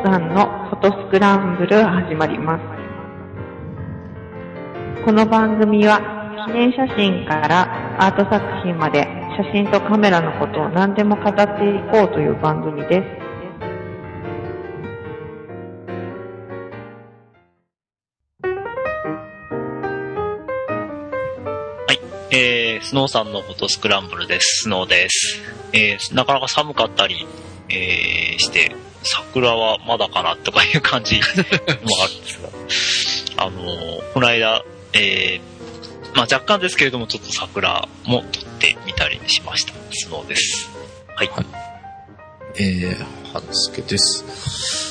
さんのフォトスクランブル始まります。この番組は記念写真からアート作品まで写真とカメラのことを何でも語っていこうという番組です。 スノーさんのフォトスクランブルです。スノーです。なかなか寒かったり、して桜はまだかなとかいう感じもあるんですが、この間、若干ですけれどもちょっと桜も撮ってみたりしました。スノーです。はい。 はずけです。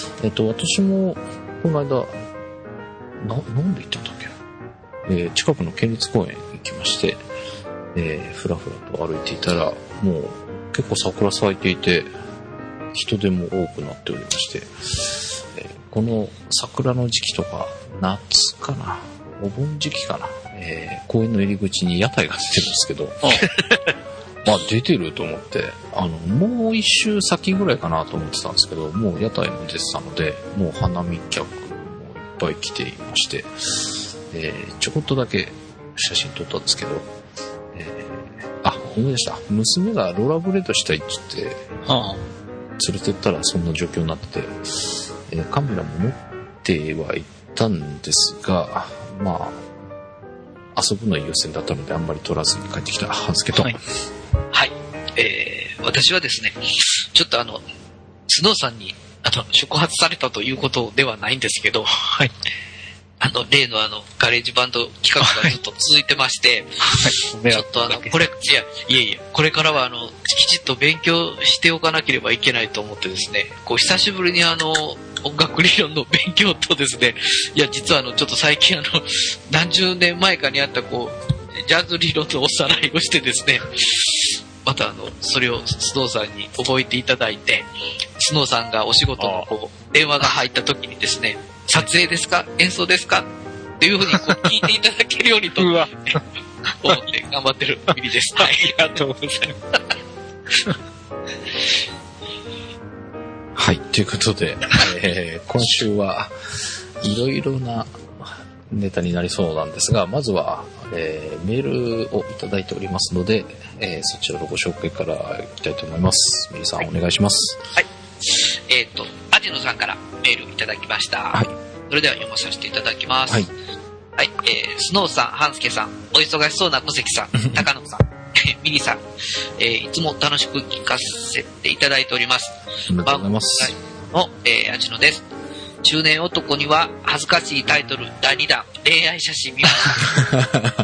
私もこの間なんで行ったんだっけ。近くの県立公園に行きまして。ふらふらと歩いていたらもう結構桜咲いていて人手も多くなっておりまして、この桜の時期とか夏かなお盆時期かな、公園の入り口に屋台が出てるんですけどまあ出てると思ってもう一周先ぐらいかなと思ってたんですけどもう屋台も出てたのでもう花見客もいっぱい来ていまして、ちょこっとだけ写真撮ったんですけど思い出した。娘がローラーブレードしたいって言って、連れてったらそんな状況になってて、カメラも持ってはいたんですが、まあ、遊ぶの優先だったのであんまり撮らずに帰ってきたんですけど。 はい。はい。私はですね、ちょっとスノーさんに、触発されたということではないんですけど、はい。例のガレージバンド企画がずっと続いてまして、はい、ちょっとこれからはきちっと勉強しておかなければいけないと思ってですね、久しぶりに音楽理論の勉強とですね、実はちょっと最近何十年前かにあったジャズ理論のおさらいをしてですね、またそれをスノーさんに覚えていただいて、スノーさんがお仕事の電話が入った時にですね、撮影ですか演奏ですかっていうふうに聞いていただけるようにと思って頑張ってるミリです。はい、ありがとうございます。 はい、ということで、今週はいろいろなネタになりそうなんですが、まずは、メールをいただいておりますので、そちらのご紹介からいきたいと思います。ミリさん、はい、お願いします。 はい。アジノさんからメールいただきました。はい。それでは読まさせていただきます。はい。はい。スノーさん、ハンスケさん、お忙しそうな小関さん、高野さん、ミリさん、いつも楽しく聞かせていただいております。 ありがとうございます。 の、アジノです。中年男には恥ずかしいタイトル第2弾、恋愛写真見ました。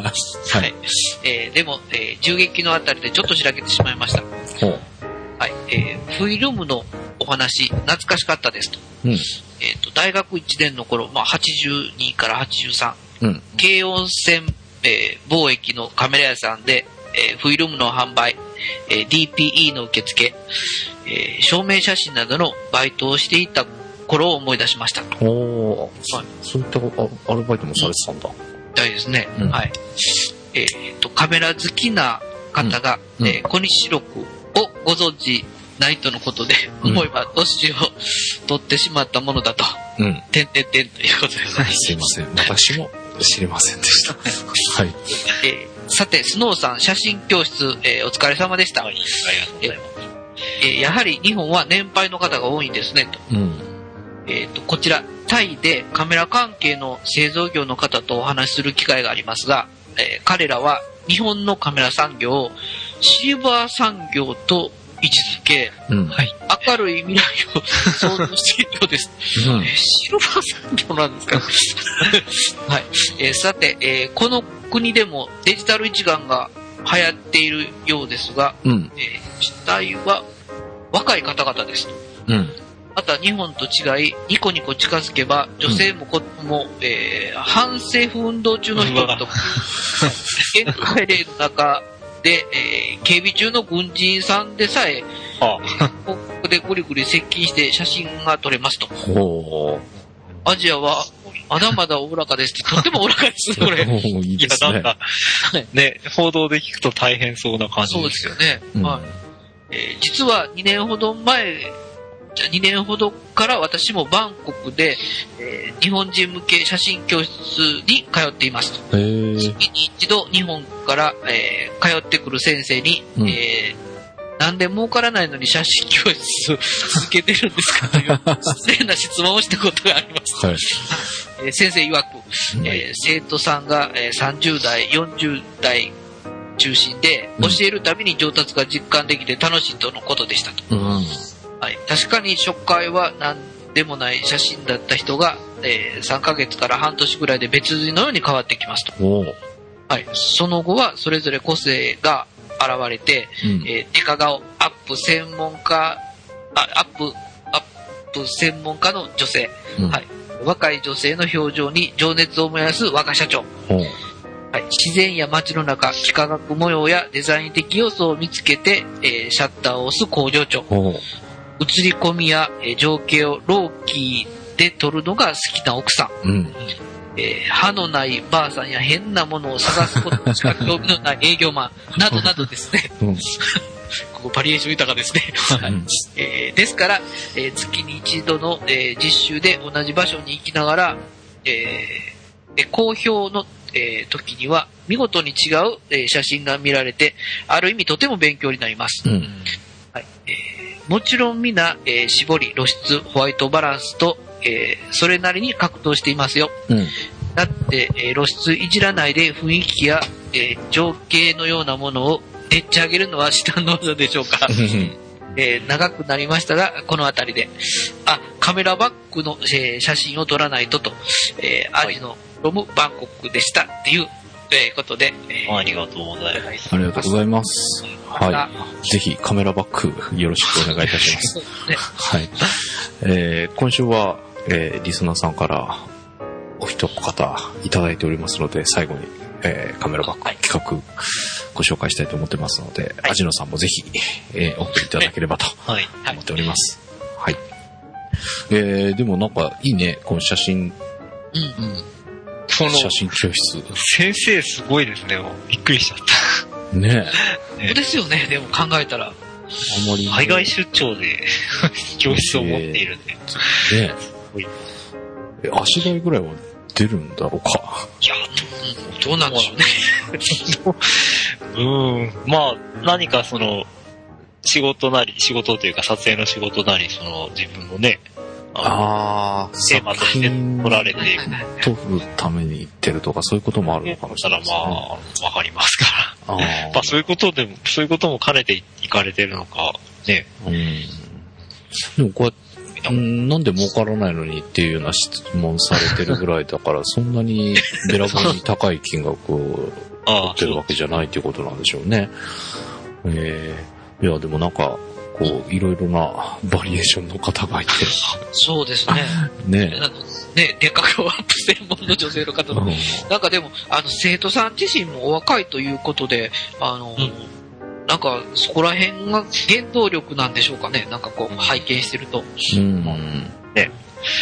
はい。でも、銃撃のあたりでちょっとしらけてしまいました。はい。フィルムのお話、懐かしかったですと。大学1年の頃、82から83、京温泉、貿易のカメラ屋さんで、フィルムの販売、DPE の受付、証明写真などのバイトをしていた頃を思い出しました。 そういったアルバイトもされてたんだ。 大ですね。はい。カメラ好きな方が、小西録をご存知ないとのことで、思えば年を取ってしまったものだと。ということでございます。 すいません。私も知りませんでした。はい。 さて、スノーさん、写真教室、お疲れ様でした。ありがとうございます。やはり日本は年配の方が多いんですね、と。こちら、タイでカメラ関係の製造業の方とお話しする機会がありますが、彼らは日本のカメラ産業をシルバー産業と位置づけ、はい、明るい未来を想像しているようです。シルバー産業なんですか、はい。さて、この国でもデジタル一眼が流行っているようですが、主体は若い方々です。また日本と違い、ニコニコ近づけば女性も子供も、反政府運動中の人々と限界令の中で、警備中の軍人さんでさえここでぐりぐり接近して写真が撮れますと。アジアはまだまだおおらかですって、とってもおおらかですね、これ。 いいですね。 なんか、ね、報道で聞くと大変そうな感じです。 そうですよね。はい。実は2年ほど前 2年ほどから私もバンコクで、日本人向け写真教室に通っていますと。月に一度日本から、通ってくる先生に、なんで儲からないのに写真教室続けてるんですかという失礼な質問をしたことがあります。はい、先生曰く、生徒さんが、30代、40代中心で、教えるたびに上達が実感できて楽しいとのことでしたと。はい、確かに初回は何でもない写真だった人が、3ヶ月から半年ぐらいで別人のように変わってきますと。はい、その後はそれぞれ個性が現れて、デカ顔アップ専門家の女性、はい、若い女性の表情に情熱を燃やす若社長、はい、自然や街の中、幾何学模様やデザイン的要素を見つけて、シャッターを押す工場長、映り込みや、情景をローキーで撮るのが好きな奥さん、歯のないばあさんや変なものを探すことしか興味のない営業マンなどなどですね、ここバリエーション豊かですね、ですから、月に一度の、実習で同じ場所に行きながら、好評の、時には見事に違う、写真が見られて、ある意味とても勉強になります。はい、もちろん皆、絞り、露出、ホワイトバランスと、それなりに格闘していますよ。だって、露出いじらないで雰囲気や、情景のようなものをでっち上げるのは至難の技でしょうか。長くなりましたが、この辺りで。カメラバッグの、写真を撮らないとと、アジのロムバンコクでしたっていう、ことで、 ありがとうございます。 ありがとうございます。はい。ぜひカメラバッグよろしくお願いいたします。はい。今週は、リスナーさんからお一方いただいておりますので、最後に、カメラバッグ企画ご紹介したいと思ってますので、アジノさんもぜひ、お送りいただければと思っております。はい。でもなんかいいね、この写真。写真教室。 先生すごいですね。びっくりしちゃった。 ねえ。そうですよね。でも考えたら。あまり海外出張で教室を持っているんで。 ねえ。足台ぐらいは出るんだろうか。 いや、どうなんでしょうね。まあ、何かその、仕事というか撮影の仕事なり、その自分のね、テーマとして撮られて撮るために行ってるとかそういうこともあるのかもしれないですね。 まあ、わかりますから。まあそういうことも兼ねて行かれてるのか、ね。 でもこうやって、なんで儲からないのにっていうような質問されてるぐらいだから、そんなにべらぼうに高い金額を取ってるわけじゃないっていうことなんでしょうね。いや、でもなんか、こう、いろいろなバリエーションの方がいて。 そうですね。 ねデカ顔アップ専門の女性の方の。なんかでも、生徒さん自身もお若いということで、なんか、そこら辺が原動力なんでしょうかね。なんかこう、拝見してると。 ね。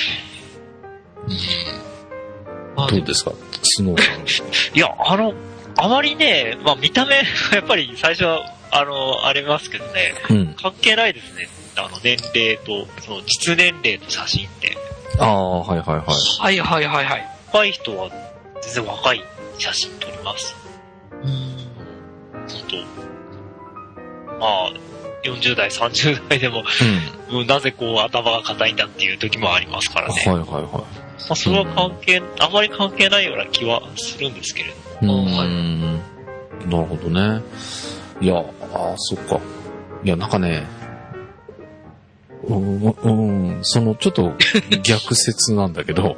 どうですか、スノーさん。 いや、あまりね、まあ見た目、やっぱり最初は、ありますけどね、関係ないですね。年齢と、その実年齢と写真って。 はいはいはい。 はいはいはいはい。 若い人は全然若い写真撮ります。本当。まあ、40代、30代でも、なぜこう頭が硬いんだっていう時もありますからね。はいはいはい。まあ、それはあまり関係ないような気はするんですけれども。 なるほどね。いや、そっか。いや、なんかね、その、ちょっと逆説なんだけど、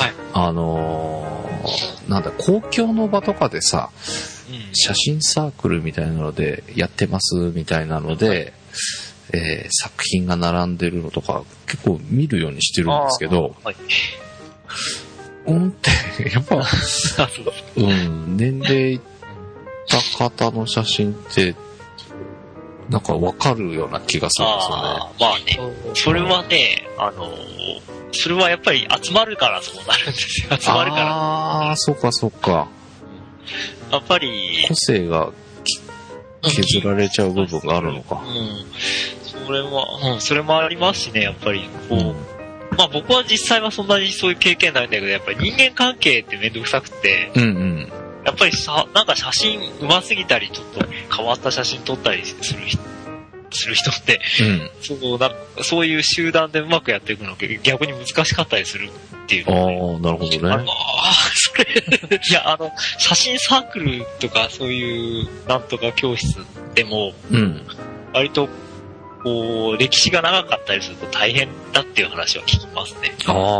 なんだ、公共の場とかでさ、写真サークルみたいなのでやってますみたいなので、作品が並んでるのとか結構見るようにしてるんですけど、ってやっぱ、年齢いった方の写真ってなんかわかるような気がするんですよね。 まあね、それはね、それはやっぱり集まるからそうなるんですよ。集まるから。 そうかそうか。 やっぱり個性が削られちゃう部分があるのか。 それもありますしね、やっぱり、こう、まあ僕は実際はそんなにそういう経験ないんだけど、やっぱり人間関係ってめんどくさくて、やっぱりなんか写真上手すぎたり、ちょっと変わった写真撮ったりする人って、そういう集団でうまくやっていくのが逆に難しかったりするっていうのなるほどね。 それ、いや、写真サークルとかそういうなんとか教室でも、割と、こう、歴史が長かったりすると大変だっていう話は聞きますね。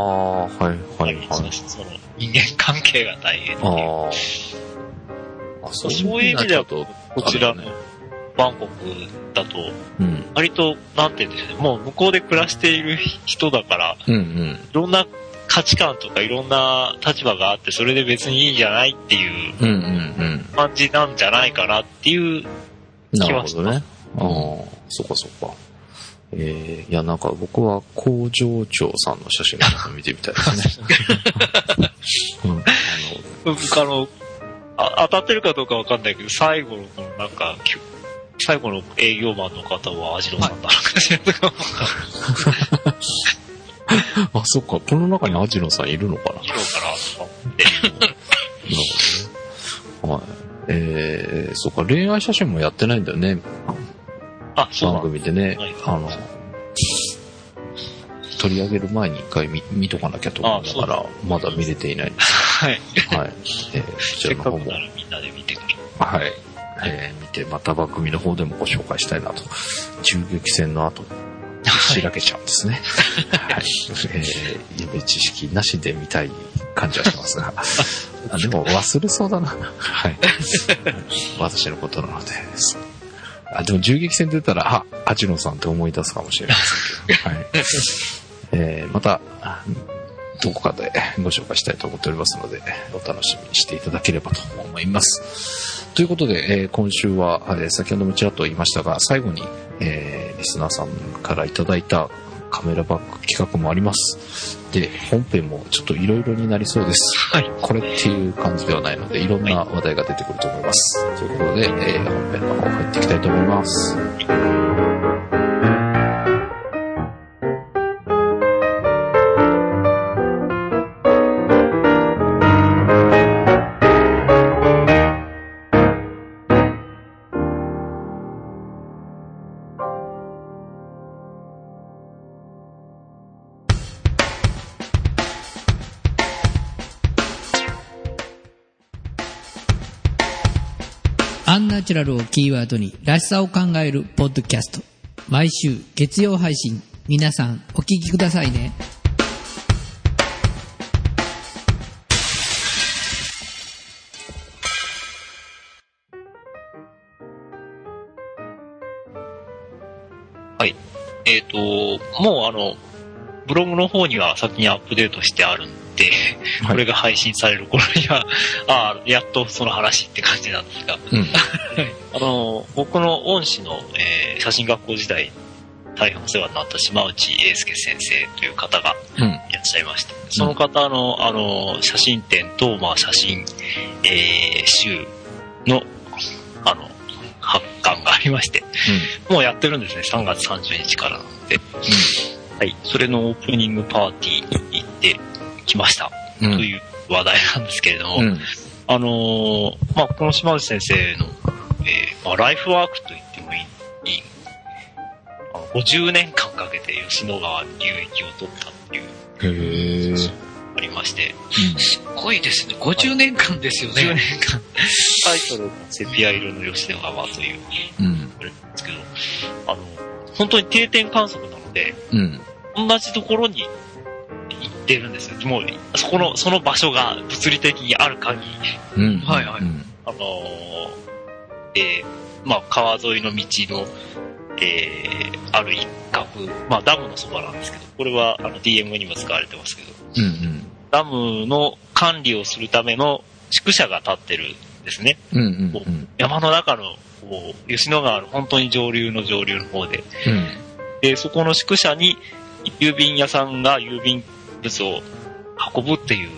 その人間関係が大変っていう。そういう意味では、こちらのバンコクだと、割と、なんて言うんでしょうね、もう向こうで暮らしている人だから、いろんな価値観とかいろんな立場があって、それで別にいいんじゃないっていう感じなんじゃないかなっていう気はします。なるほどね。 そっかそっか。いや、なんか僕は工場長さんの写真を見てみたいですね。 当たってるかどうかわかんないけど、最後の営業マンの方はアジロさんだなしらとか。 そっか、この中にアジロさんいるのかな。 いるのかな。 なるほどね。そっか、恋愛写真もやってないんだよね。番組でね、取り上げる前に一回見とかなきゃと思いながら、まだ見れていないんです。はい。こちらの方も。 みんなで見てくる。 はい。見て、また番組の方でもご紹介したいなと。銃撃戦の後、しらけちゃうんですね。はい。予知識なしで見たい感じはしますが。でも忘れそうだな。はい。私のことなので。でも銃撃戦出たら、アジノさんって思い出すかもしれないですけど。はい。また、どこかでご紹介したいと思っておりますので、お楽しみにしていただければと思います。ということで、今週は、先ほどもちらっと言いましたが、最後に、リスナーさんからいただいたカメラバッグ企画もあります。で、本編もちょっといろいろになりそうです。はい。これっていう感じではないので、いろんな話題が出てくると思います。ということで、本編の方入っていきたいと思います。 アンナチュラルをキーワードにらしさを考えるポッドキャスト。毎週月曜配信。皆さんお聞きくださいね。 はい。もうブログの方には先にアップデートしてあるんで、これが配信される頃には、やっとその話って感じなんですが、僕の恩師の、写真学校時代、大変お世話になった島内英介先生という方がいらっしゃいまして、その方の、写真展と、写真、集の、発刊がありまして、もうやってるんですね、3月30日からなので、はい、それのオープニングパーティーに行ってきました、という話題なんですけれども、この島内先生の、ライフワークと言ってもいい、50年間かけて吉野川流域を取ったっていう写真がありまして、 すごいですね。50年間ですよね。 50年間。タイトルがセピア色の吉野川という、あれなんですけど、本当に定点観測なので、同じところに行ってるんですよ。もう、その場所が物理的にある限り。はいはい。川沿いの道の、ある一角、ダムのそばなんですけど、これはDM にも使われてますけど、ダムの管理をするための宿舎が建ってるんですね。山の中の吉野川の本当に上流の方で、でそこの宿舎に郵便屋さんが郵便物を運ぶっていう、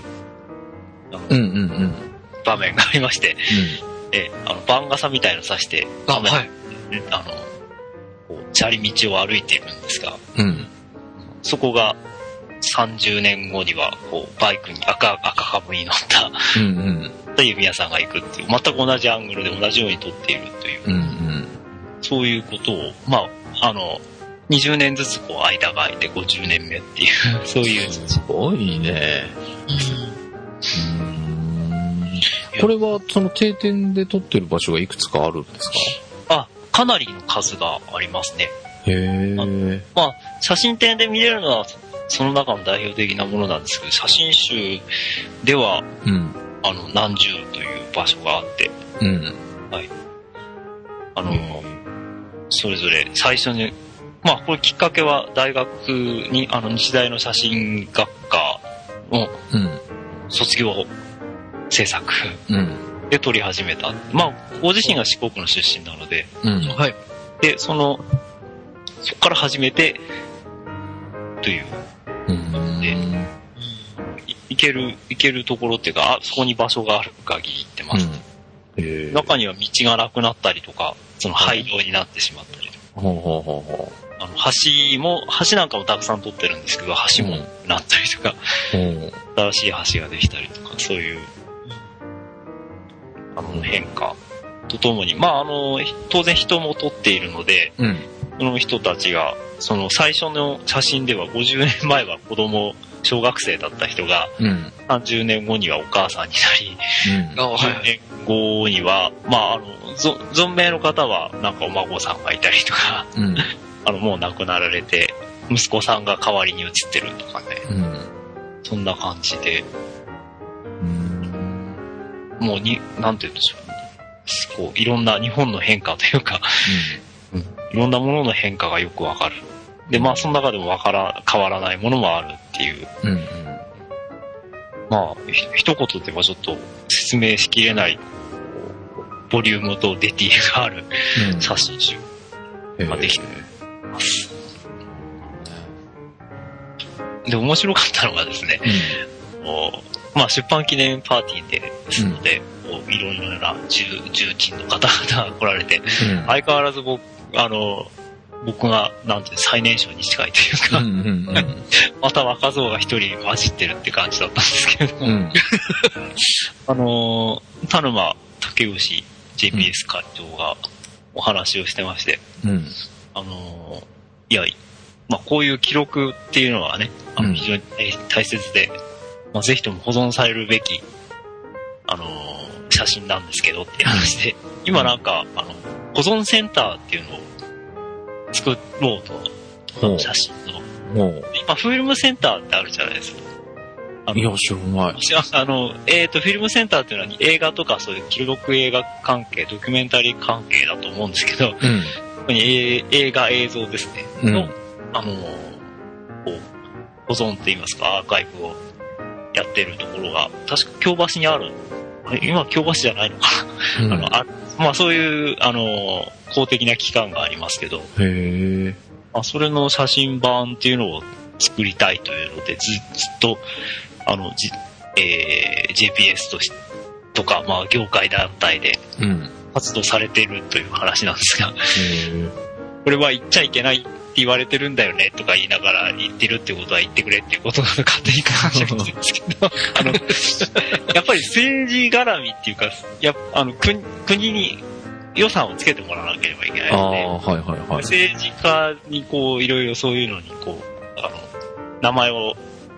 場面がありまして、番傘みたいのさしてカメラ、 砂利道を歩いているんですが、 うん。 そこが30年後にはバイクに赤株に乗ったうんうん。 弓矢さんが行くっていう全く同じアングルで同じように撮っているという、 うんうん。そういうことを20年ずつ間が空いて50年目っていうそういうすごいね。これはその定点で撮ってる場所がいくつかあるんですか？かなりの数がありますね。 へー。 写真展で見れるのはその中の代表的なものなんですけど、写真集では、何十という場所があって、はい。それぞれ最初に、これきっかけは大学に、日大の写真学科の卒業制作で撮り始めた。ご自身が四国の出身なので、はい。で、そこから始めて、という。で、行けるところっていうか、そこに場所がある限り行ってます。中には道がなくなったりとか、その廃道になってしまったりとか。橋なんかもたくさん撮ってるんですけど、橋もなったりとか、新しい橋ができたりとか、そういう、変化とともに、当然人も撮っているので、その人たちが、最初の写真では50年前は小学生だった人が、30年後にはお母さんになり、10年後には、存命の方はなんかお孫さんがいたりとか、もう亡くなられて、息子さんが代わりに写ってるとかね、そんな感じで、もうなんて言うんでしょう、いろんな日本の変化というか、いろんなものの変化がよくわかる。で、その中でも変わらないものもあるっていう。一言ではちょっと説明しきれない、ボリュームとディティールがある写真集ができてます。で、面白かったのがですね、出版記念パーティーですので、いろいろな重鎮の方々が来られて、相変わらず僕が、最年少に近いというか、また若造が一人混じってるって感じだったんですけれども、田沼武義 JPS 会長がお話をしてまして、こういう記録っていうのはね、非常に大切で、ぜひとも保存されるべき、写真なんですけどっていう話で、今保存センターっていうのを作ろうと、写真の。今、フィルムセンターってあるじゃないですか。 いや、知らない。 フィルムセンターっていうのは映画とかそういう記録映画関係、ドキュメンタリー関係だと思うんですけど、ここに映像ですね、の、保存って言いますか、アーカイブをやってるところが、確か京橋にある。今、京橋じゃないのかな。そういう、公的な機関がありますけど、それの写真版っていうのを作りたいというので、ずっと、JPS とか、業界団体で活動されているという話なんですが、これは言っちゃいけないって言われてるんだよねとか言いながら言ってるってことは言ってくれっていうことを勝手に感じるんですけど、やっぱり政治絡みっていうか、国に予算をつけてもらわなければいけないので、政治家にいろいろそういうのに名前を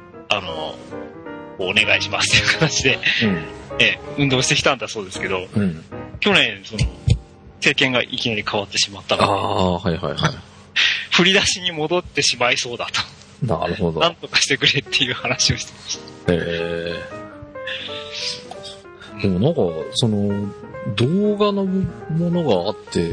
お願いしますっていう形で、運動してきたんだそうですけど、去年政権がいきなり変わってしまったので、振り出しに戻ってしまいそうだと。 なるほど。 なんとかしてくれっていう話をしてました。 でも動画のものがあって、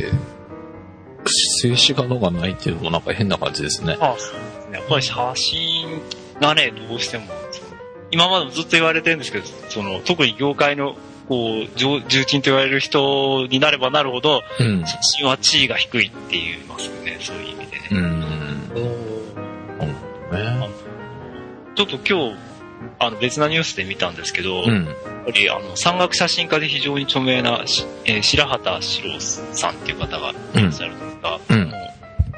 静止画のがないっていうのも変な感じですね。 そうですね。やっぱり写真がね、どうしても、今までもずっと言われてるんですけど、特に業界の、重鎮と言われる人になればなるほど、写真は地位が低いって言いますよね、そういう意味でね。ちょっと今日、別なニュースで見たんですけど、やっぱり山岳写真家で非常に著名な、白畑史郎さんっていう方がいらっしゃるんですが、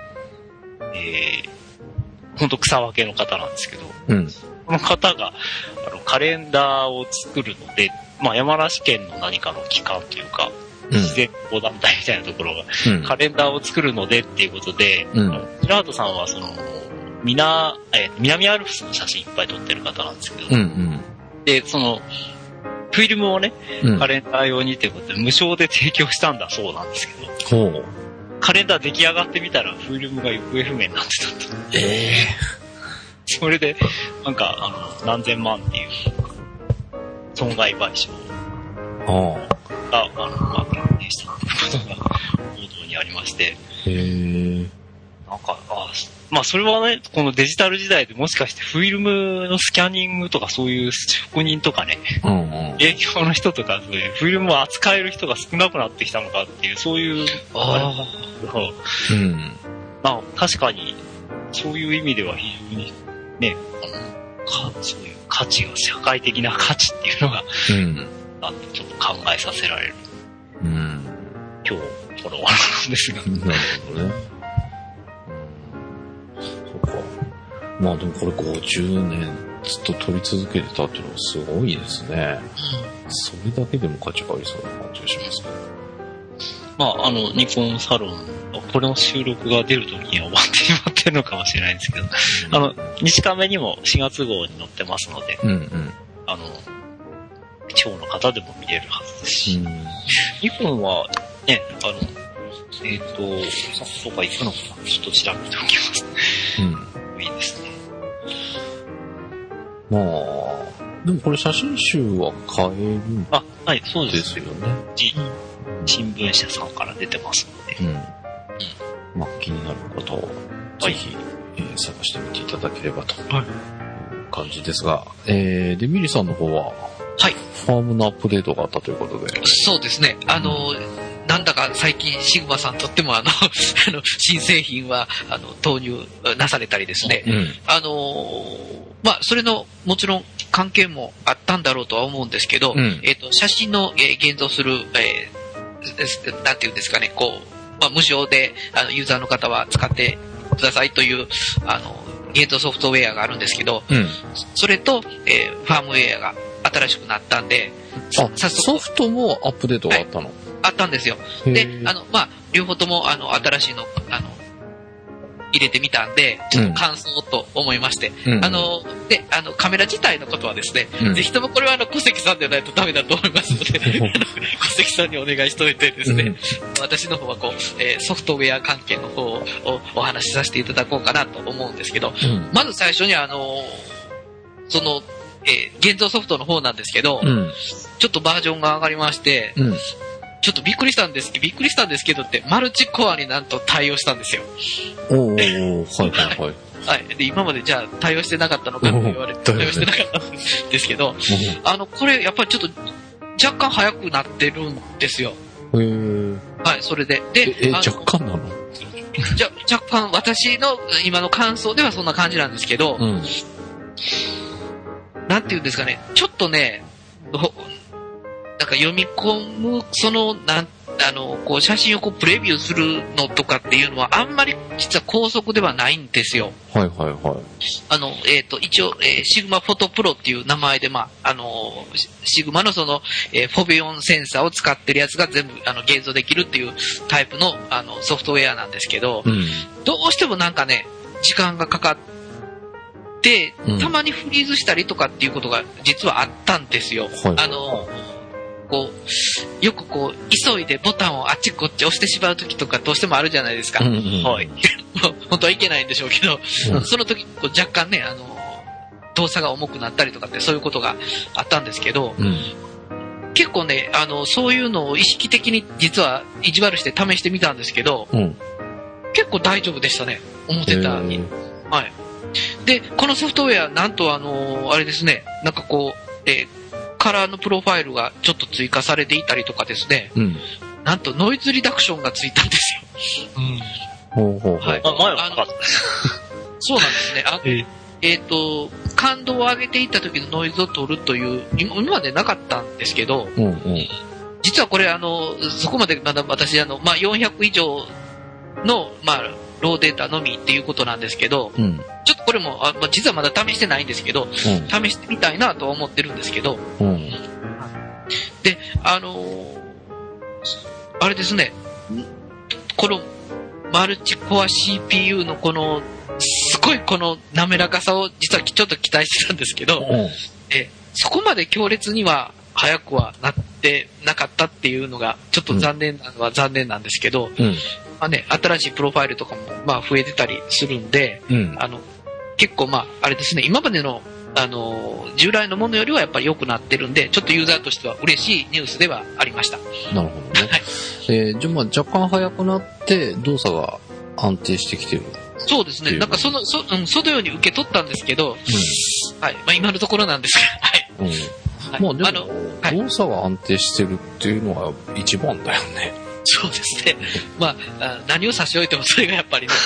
本当草分けの方なんですけど、 うん。 この方が、カレンダーを作るので、まあ、山梨県の何かの機関というか、自然保護団体みたいなところが、カレンダーを作るのでっていうことで、ジェラートさんは南アルプスの写真いっぱい撮ってる方なんですけど、で、フィルムをね、カレンダー用にっていうことで無償で提供したんだそうなんですけど、カレンダー出来上がってみたらフィルムが行方不明になってたと。それで、なんか、何千万っていう損害賠償が、決定したっていうことが報道にありまして、なんか、まあそれはね、このデジタル時代でもしかしてフィルムのスキャニングとかそういう職人とかね、営業の人とかそういうフィルムを扱える人が少なくなってきたのかっていう、そういう、確かに、そういう意味では非常にね、そういう価値が、社会的な価値っていうのが、ちょっと考えさせられる。今日、この終わなんですが。 なるほどね。そうか。まあでもこれ50年ずっと撮り続けてたっていうのはすごいですね。それだけでも価値がありそうな感じがしますけど。 まあ、ニコンサロン、これの収録が出るときには終わってしまってるのかもしれないんですけど、西亀にも4月号に載ってますので、地方の方でも見れるはずですし、ニコンはね、とか行くのかな、ちょっと調べておきます。いいですね。 まあ、でもこれ写真集は買えるんですよね。 はい、そうですよね。新聞社さんから出てますので。 まあ、気になる方は、ぜひ、探してみていただければという感じですが、で、ミリさんの方は、ファームのアップデートがあったということで。 そうですね。なんだか最近シグマさんとっても新製品は投入なされたりですね。まあそれのもちろん関係もあったんだろうとは思うんですけど、写真の現像するなんていうんですかね、無償でユーザーの方は使ってくださいという現像ソフトウェアがあるんですけど、それと、ファームウェアが新しくなったんで、 ソフトもアップデートがあったの？ あったんですよ。で、両方とも新しいの入れてみたんで、ちょっと感想と思いまして、で、カメラ自体のことはですね、ぜひともこれは小関さんでないとダメだと思いますので、小関さんにお願いしといてですね、私の方はソフトウェア関係の方をお話しさせていただこうかなと思うんですけど、まず最初に現像ソフトの方なんですけど、ちょっとバージョンが上がりまして、ちょっとびっくりしたんですけどって、マルチコアになんと対応したんですよ。で、今までじゃあ対応してなかったのかって言われて、対応してなかったんですけど、これやっぱりちょっと若干早くなってるんですよ。それで。 若干なの？ 若干、私の今の感想ではそんな感じなんですけど、なんていうんですかね、ちょっとね、なんか読み込む、写真をプレビューするのとかっていうのはあんまり実は高速ではないんですよ。一応、シグマフォトプロっていう名前で、シグマのフォビオンセンサーを使ってるやつが全部、現像できるっていうタイプの、ソフトウェアなんですけど、どうしてもなんかね、時間がかかって、たまにフリーズしたりとかっていうことが実はあったんですよ。よく急いでボタンをあっちこっち押してしまう時とかどうしてもあるじゃないですか。本当はいけないんでしょうけど、その時若干ね、動作が重くなったりとかってそういうことがあったんですけど、結構ね、そういうのを意識的に実は意地悪して試してみたんですけど、結構大丈夫でしたね、思ってたに。で、このソフトウェア、なんとあれですね、なんかカラーのプロファイルがちょっと追加されていたりとかですね、なんとノイズリダクションがついたんですよ。 前はなかった。 そうなんですね。感度を上げていった時のノイズを取るという、今までなかったんですけど、実はこれそこまでまだ私400以上の、 ローデータのみっていうことなんですけど、ちょっとこれも実はまだ試してないんですけど、試してみたいなとは思ってるんですけど、で、あれですね、このマルチコア CPU のこのすごいこの滑らかさを実はちょっと期待してたんですけど、そこまで強烈には速くはなってなかったっていうのがちょっと残念なのは残念なんですけど、新しいプロファイルとかも増えてたりするんで、結構あれですね、今までの従来のものよりはやっぱり良くなってるんで、ちょっとユーザーとしては嬉しいニュースではありました。 なるほどね。じゃあ若干速くなって動作が安定してきてる。 そうですね。なんかそのように受け取ったんですけど、今のところなんですが、でも、動作が安定してるっていうのが一番だよね。 そうですね。何を差し置いてもそれがやっぱりね。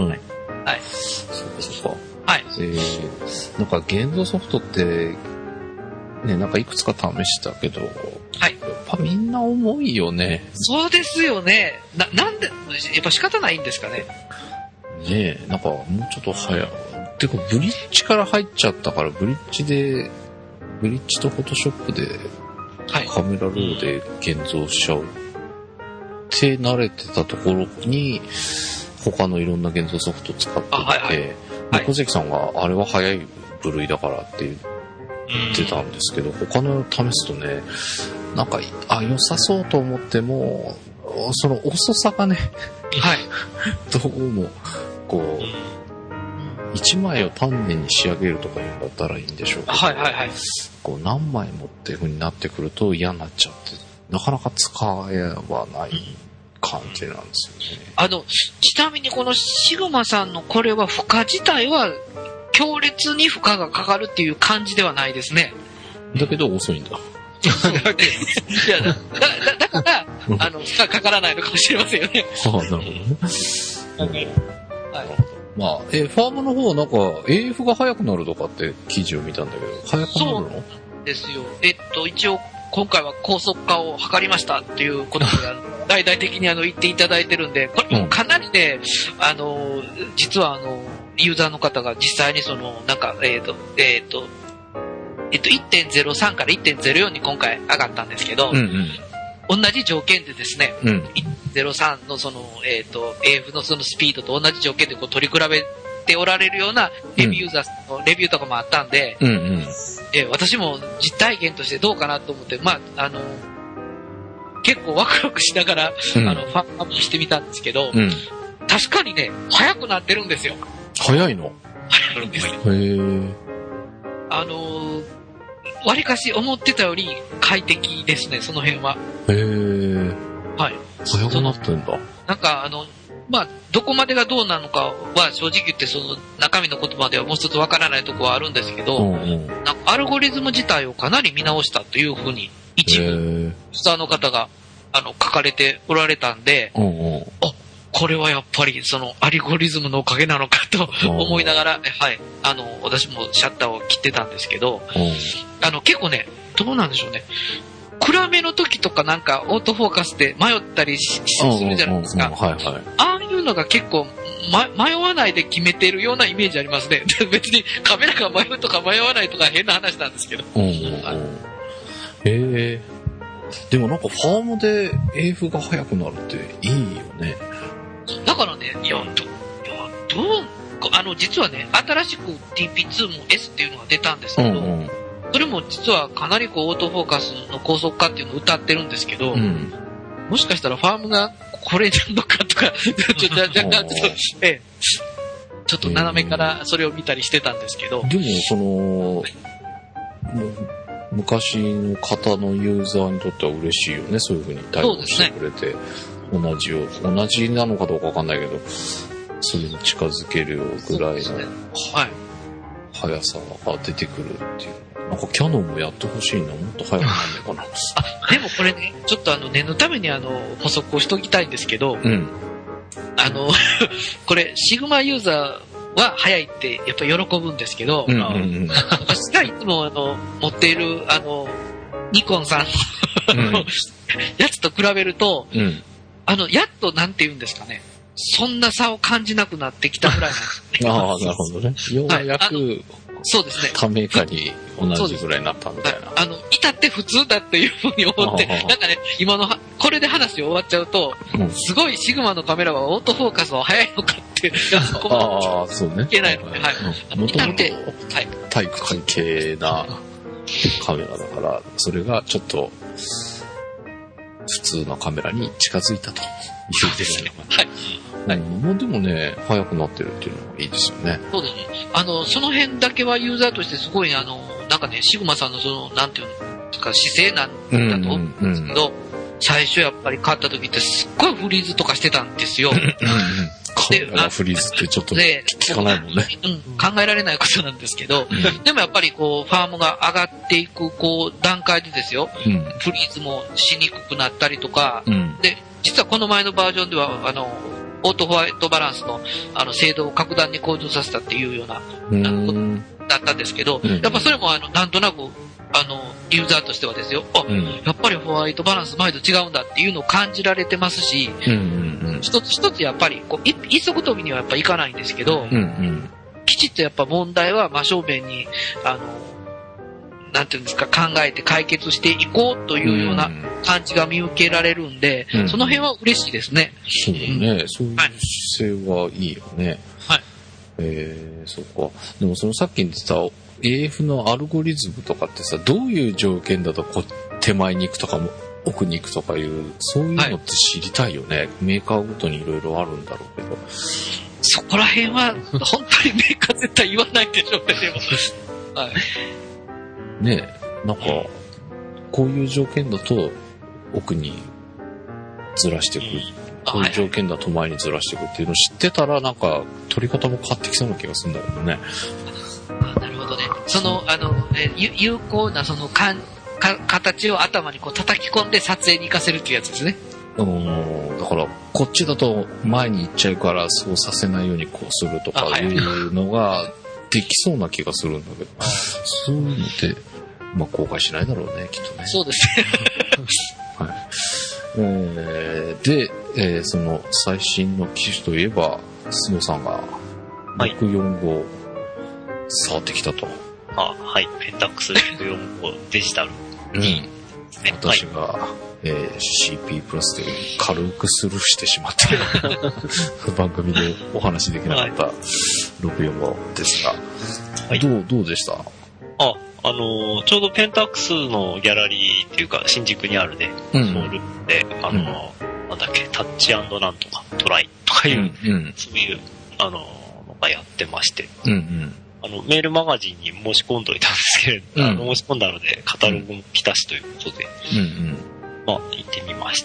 そうか。なんか現像ソフトってね、なんかいくつか試したけど、やっぱみんな重いよね。 そうですよね。なんでやっぱ仕方ないんですかね。 ねえ、なんかもうちょっと早い。てかブリッジから入っちゃったから、ブリッジとフォトショップでカメラローで現像しちゃうって慣れてたところに他のいろんな現像ソフト使ってて、小関さんがあれは早い部類だからって言ってたんですけど、他の試すとね、なんか良さそうと思ってもその遅さがね、どうもこう1枚を丹念に仕上げるとかいうんだったらいいんでしょうけど、こう何枚もっていう風になってくると嫌になっちゃって、なかなか使えはない感じなんですよね。 ちなみにこのシグマさんのこれは負荷自体は強烈に負荷がかかるっていう感じではないですね。 だけど遅いんだ。 いやだから負荷かからないのかもしれませんよね。 なるほどね。ファームの方はなんか AF が速くなるとかって記事を見たんだけど、速くなるの？ そうですよ。一応今回は高速化を図りましたっていうことで大々的に言っていただいてるんで、これもかなりね、実はユーザーの方が実際になんか1.03 から 1.04 に今回上がったんですけど、同じ条件でですね、1.03 のAF のそのスピードと同じ条件でこう取り比べておられるようなヘビーユーザーのレビューとかもあったんで、私も実体験としてどうかなと思って、結構ワクワクしながら、ファンアップしてみたんですけど、確かにね、速くなってるんですよ。 速いの？ 速いんですよ。わりかし思ってたより快適ですね、その辺は。 速くなってんだ。 なんかどこまでがどうなのかは正直言ってその中身の言葉ではもう一つわからないところはあるんですけど、なんかアルゴリズム自体をかなり見直したというふうに一部ユーザーの方が書かれておられたんで、これはやっぱりそのアルゴリズムのおかげなのかと思いながら、私もシャッターを切ってたんですけど、結構ね、どうなんでしょうね。暗めの時とかなんかオートフォーカスで迷ったりするじゃないですか。ああいうのが結構迷わないで決めてるようなイメージありますね。別にカメラが迷うとか迷わないとか変な話なんですけど。 でもなんかファームで AF が速くなるっていいよね。 だからね、実はね、新しく TP2 も S っていうのが出たんですけど、それも実はかなりオートフォーカスの高速化っていうのを謳ってるんですけど、もしかしたらファームがこれなのかとか、若干ちょっと斜めからそれを見たりしてたんですけど。 でも昔の方のユーザーにとっては嬉しいよね、そういう風に対応してくれて、同じなのかどうかわかんないけど、それに近づけるぐらいの速さが出てくるっていう。なんかキャノンもやってほしいな、もっと速くなんねえかな。 でもこれね、ちょっと念のために補足をしときたいんですけど、これシグマユーザーは速いってやっぱ喜ぶんですけど、私がいつも持っているニコンさんのやつと比べると、やっとなんて言うんですかね、 そんな差を感じなくなってきたぐらいなんですね。 ああ、なるほどね。ようやく、 そうですね。 他メーカーに同じぐらいになったみたいな。 至って普通だっていうふうに思って、なんかね、これで話終わっちゃうと、すごいシグマのカメラはオートフォーカスは早いのかって、 ああ、そうね。 いけないので、はい。 もともと体育会系なカメラだから、それがちょっと、普通のカメラに近づいたというですね。 はい。 もうでもね、速くなってるっていうのもいいですよね。 そうですね。その辺だけはユーザーとしてすごい、なんかね、シグマさんのなんていうんですか、姿勢なんだと思うんですけど、最初やっぱり買った時ってすっごいフリーズとかしてたんですよ。 カメラがフリーズってちょっと聞かないもんね。 考えられないことなんですけど、でもやっぱりこう、ファームが上がっていく、こう、段階でですよ、フリーズもしにくくなったりとか、で、実はこの前のバージョンでは、オートホワイトバランスの、精度を格段に向上させたっていうような、だったんですけど、やっぱそれもなんとなく、ユーザーとしてはですよ、やっぱりホワイトバランス前と違うんだっていうのを感じられてますし、一つ一つやっぱり、こう、一足飛びにはやっぱいかないんですけど、きちっとやっぱ問題は真正面に、なんていうんですか、考えて解決していこうというような感じが見受けられるんで、その辺は嬉しいですね。 そうだね。そういう姿勢はいいよね。 はい。 そうか。でもそのさっき言ってた AF のアルゴリズムとかってさ、どういう条件だと手前に行くとかも奥に行くとかいう、そういうのって知りたいよね。メーカーごとにいろいろあるんだろうけど。 そこら辺は本当にメーカー絶対言わないでしょうね。はい。 ねえ、なんか、こういう条件だと奥にずらしていく。こういう条件だと前にずらしていくっていうのを知ってたら、なんか、取り方も変わってきそうな気がするんだけどね。 なるほどね。有効な形を頭にこう叩き込んで撮影に活かせるっていうやつですね。 だから、こっちだと前に行っちゃうからそうさせないようにこうするとかいうのができそうな気がするんだけど、そういうのって、まあ後悔しないだろうね、きっとね。 そうですね。 はい。で、その最新の機種といえば、スノさんが645触ってきたと。 はい。ペンタックス645デジタル。 私が、CP プラスで軽くスルーしてしまって番組でお話できなかった645ですが、どうでした？ ちょうどペンタックスのギャラリーっていうか、新宿にあるね、ソールで、なんだっけ、タッチ&なんとか、トライとかいう、そういう、のがやってまして、メールマガジンに申し込んどいたんですけれど、申し込んだので、カタログも来たしということで、まあ、行ってみました。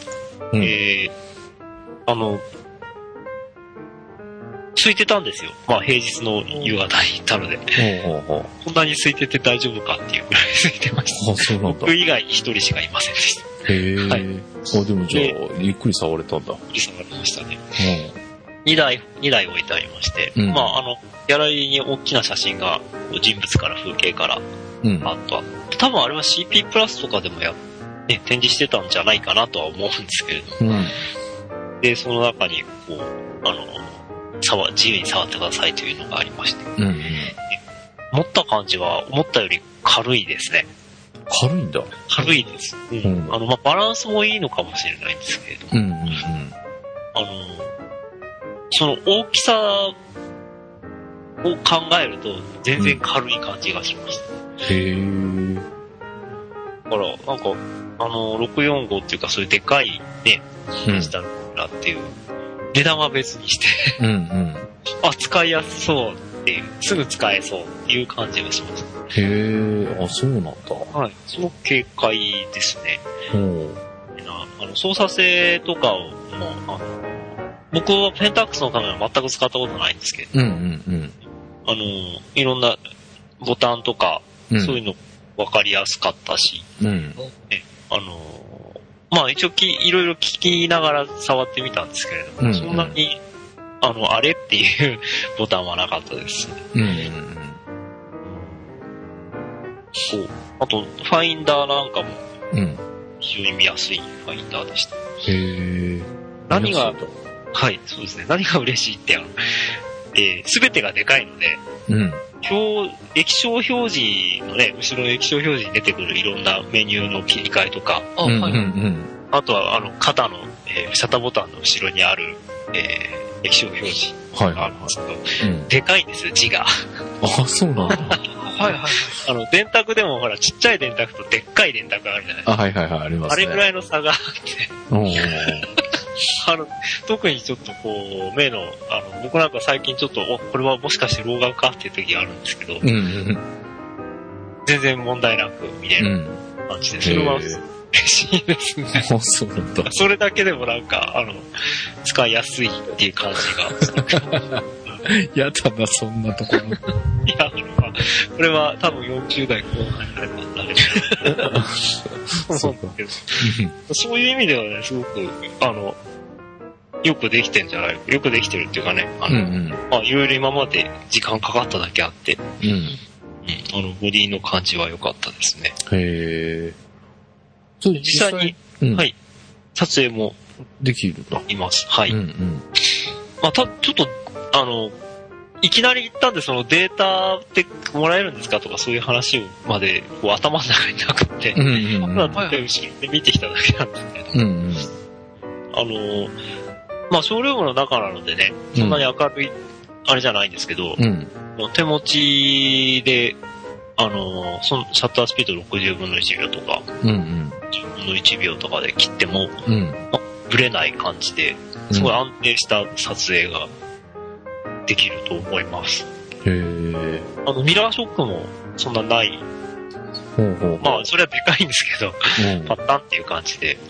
空いてたんですよ。まあ平日の夕方に行ったので。こんなに空いてて大丈夫かっていうぐらい空いてました。 そうなんだ。 僕以外一人しかいませんでした。 はい。でもじゃあ、ゆっくり触れたんだ。 ゆっくり触れましたね。2台置いてありまして、まあギャラリーに大きな写真が、人物から風景から、あとは、多分あれは CP プラスとかでも展示してたんじゃないかなとは思うんですけれども、で、その中に、こう、自由に触ってくださいというのがありまして、持った感じは思ったより軽いですね。 軽いんだ。 軽いです。まあ、バランスもいいのかもしれないんですけれども、その大きさを考えると全然軽い感じがしました。だから、なんか、645っていうかそういうでかいね、デジタルカメラっていう、値段は別にして使いやすそうっていう、すぐ使えそうっていう感じがしました。 そうなんだ。 はい。すごく軽快ですね。操作性とかも、僕はペンタックスのカメラ全く使ったことないんですけど、いろんなボタンとか、そういうの分かりやすかったし、まあ一応いろいろ聞きながら触ってみたんですけれども、そんなに、あれっていうボタンはなかったですね。そう。あと、ファインダーなんかも、非常に見やすいファインダーでした。何が、 はい、そうですね。何が嬉しいって、すべてがでかいので、 うん。 液晶表示のね、後ろの液晶表示に出てくるいろんなメニューの切り替えとか、 うんうんうん、 あとは肩の、シャッターボタンの後ろにある、液晶表示があるんですけど、はいはい、でかいんですよ、字が。 あ、そうなんだ。 はいはい。 電卓でもほら、ちっちゃい電卓とでっかい電卓あるじゃないですか。 あ、はいはいはい、ありますね。 あれぐらいの差があって。特にちょっとこう、目の、僕なんか最近ちょっと、これはもしかして老眼かっていう時があるんですけど、 うんうん、 全然問題なく見れる感じで、それは嬉しいですね。 そうなんだ。 それだけでもなんか、使いやすいっていう感じが。 やだな、そんなところ。 いや、これは多分40代後半になればなれる。そうなんだけど。そういう意味ではね、すごく、よくできてんじゃないよくできてるっていうかね、いろいろ今まで時間かかっただけあって、ボディの感じは良かったですね。 へー。 実際に、はい、撮影もできるんだ。 います。はい。まあ、ちょっと、いきなり行ったんで、そのデータってもらえるんですかとかそういう話までこう頭の中になくて、後ろで見てきただけなんですけど、まあ、ショールームの中なのでね、そんなに明るい、あれじゃないんですけど、手持ちで、シャッタースピード60分の1秒とか、10分の1秒とかで切っても、ブレない感じで、すごい安定した撮影ができると思います。 へー。 ミラーショックもそんなない。まあ、それはでかいんですけど、パッタンっていう感じで、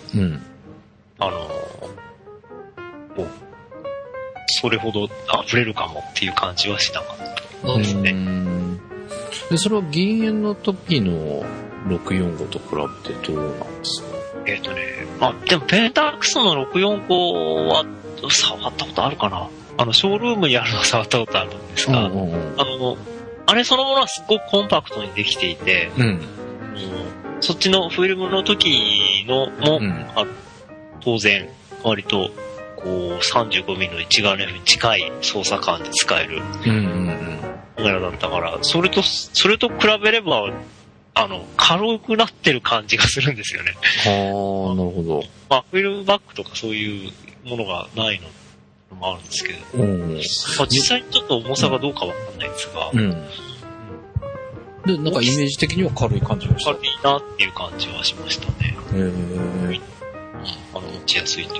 それほどブレるかもっていう感じはしなかったですね。 で、それは銀塩の時の645と比べてどうなんですか？ でもペンタックスの645は触ったことあるかな？ショールームにあるのは触ったことあるんですが、あれそのものはすごくコンパクトにできていて、そっちのフィルムの時のも、当然割とこう 35mm の一眼レフに近い操作感で使えるカメラだったから、それと比べれば軽くなってる感じがするんですよね。 はあ、なるほど。 まあフィルムバッグとかそういうものがないのもあるんですけど、まあ、実際にちょっと重さがどうかわかんないんですが、 で、なんかイメージ的には軽い感じがした。 軽いなっていう感じはしましたね。持ちやすいと。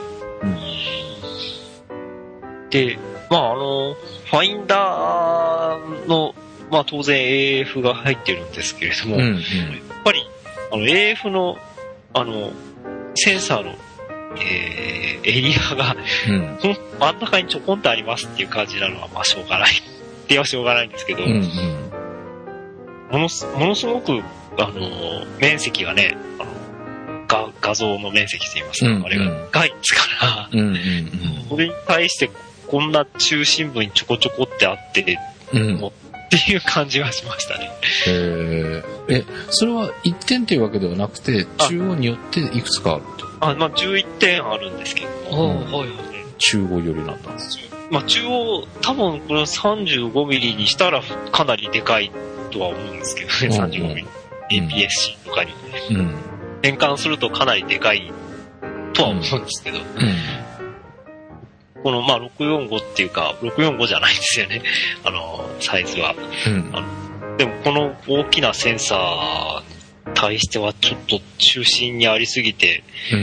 で、まあファインダーの、まあ当然 AF が入ってるんですけれども、やっぱりAF のセンサーのエリアが、真ん中にちょこんとありますっていう感じなのは、まあしょうがない。ってはしょうがないんですけど、ものすごく、面積がね、画像の面積といいますか、あれが深いですから、それに対してこんな中心部にちょこちょこってあって、っていう感じがしましたね。 それは1点っていうわけではなくて、中央によっていくつかあるってこと？ まあ11点あるんですけども、 中央寄りなんだ。 まあ中央、多分これ 35mm にしたらかなりでかいとは思うんですけどね、35mm。APS-C とかに、変換するとかなりでかいとは思うんですけど、このまあ645っていうか、645じゃないんですよね、サイズは。でもこの大きなセンサーに対してはちょっと中心にありすぎて、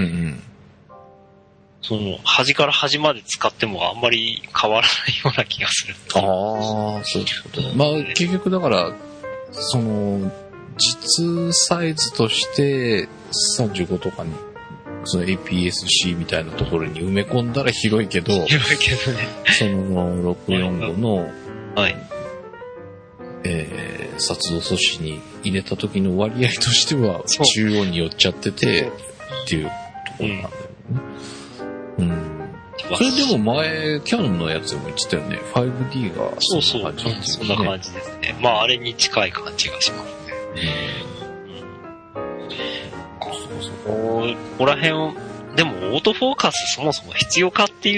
その端から端まで使ってもあんまり変わらないような気がする。 ああ、そういうことね。まあ結局だからその実サイズとして35とかにその APS-C みたいなところに埋め込んだら広いけど、その645の、撮動素子に入れた時の割合としては中央に寄っちゃっててっていうところなんだよね。それでも前キヤノンのやつも言ってたよね。5D がそんな感じですね。そんな感じですね。まああれに近い感じがしますね。ここら辺をでもオートフォーカスそもそも必要かっていう、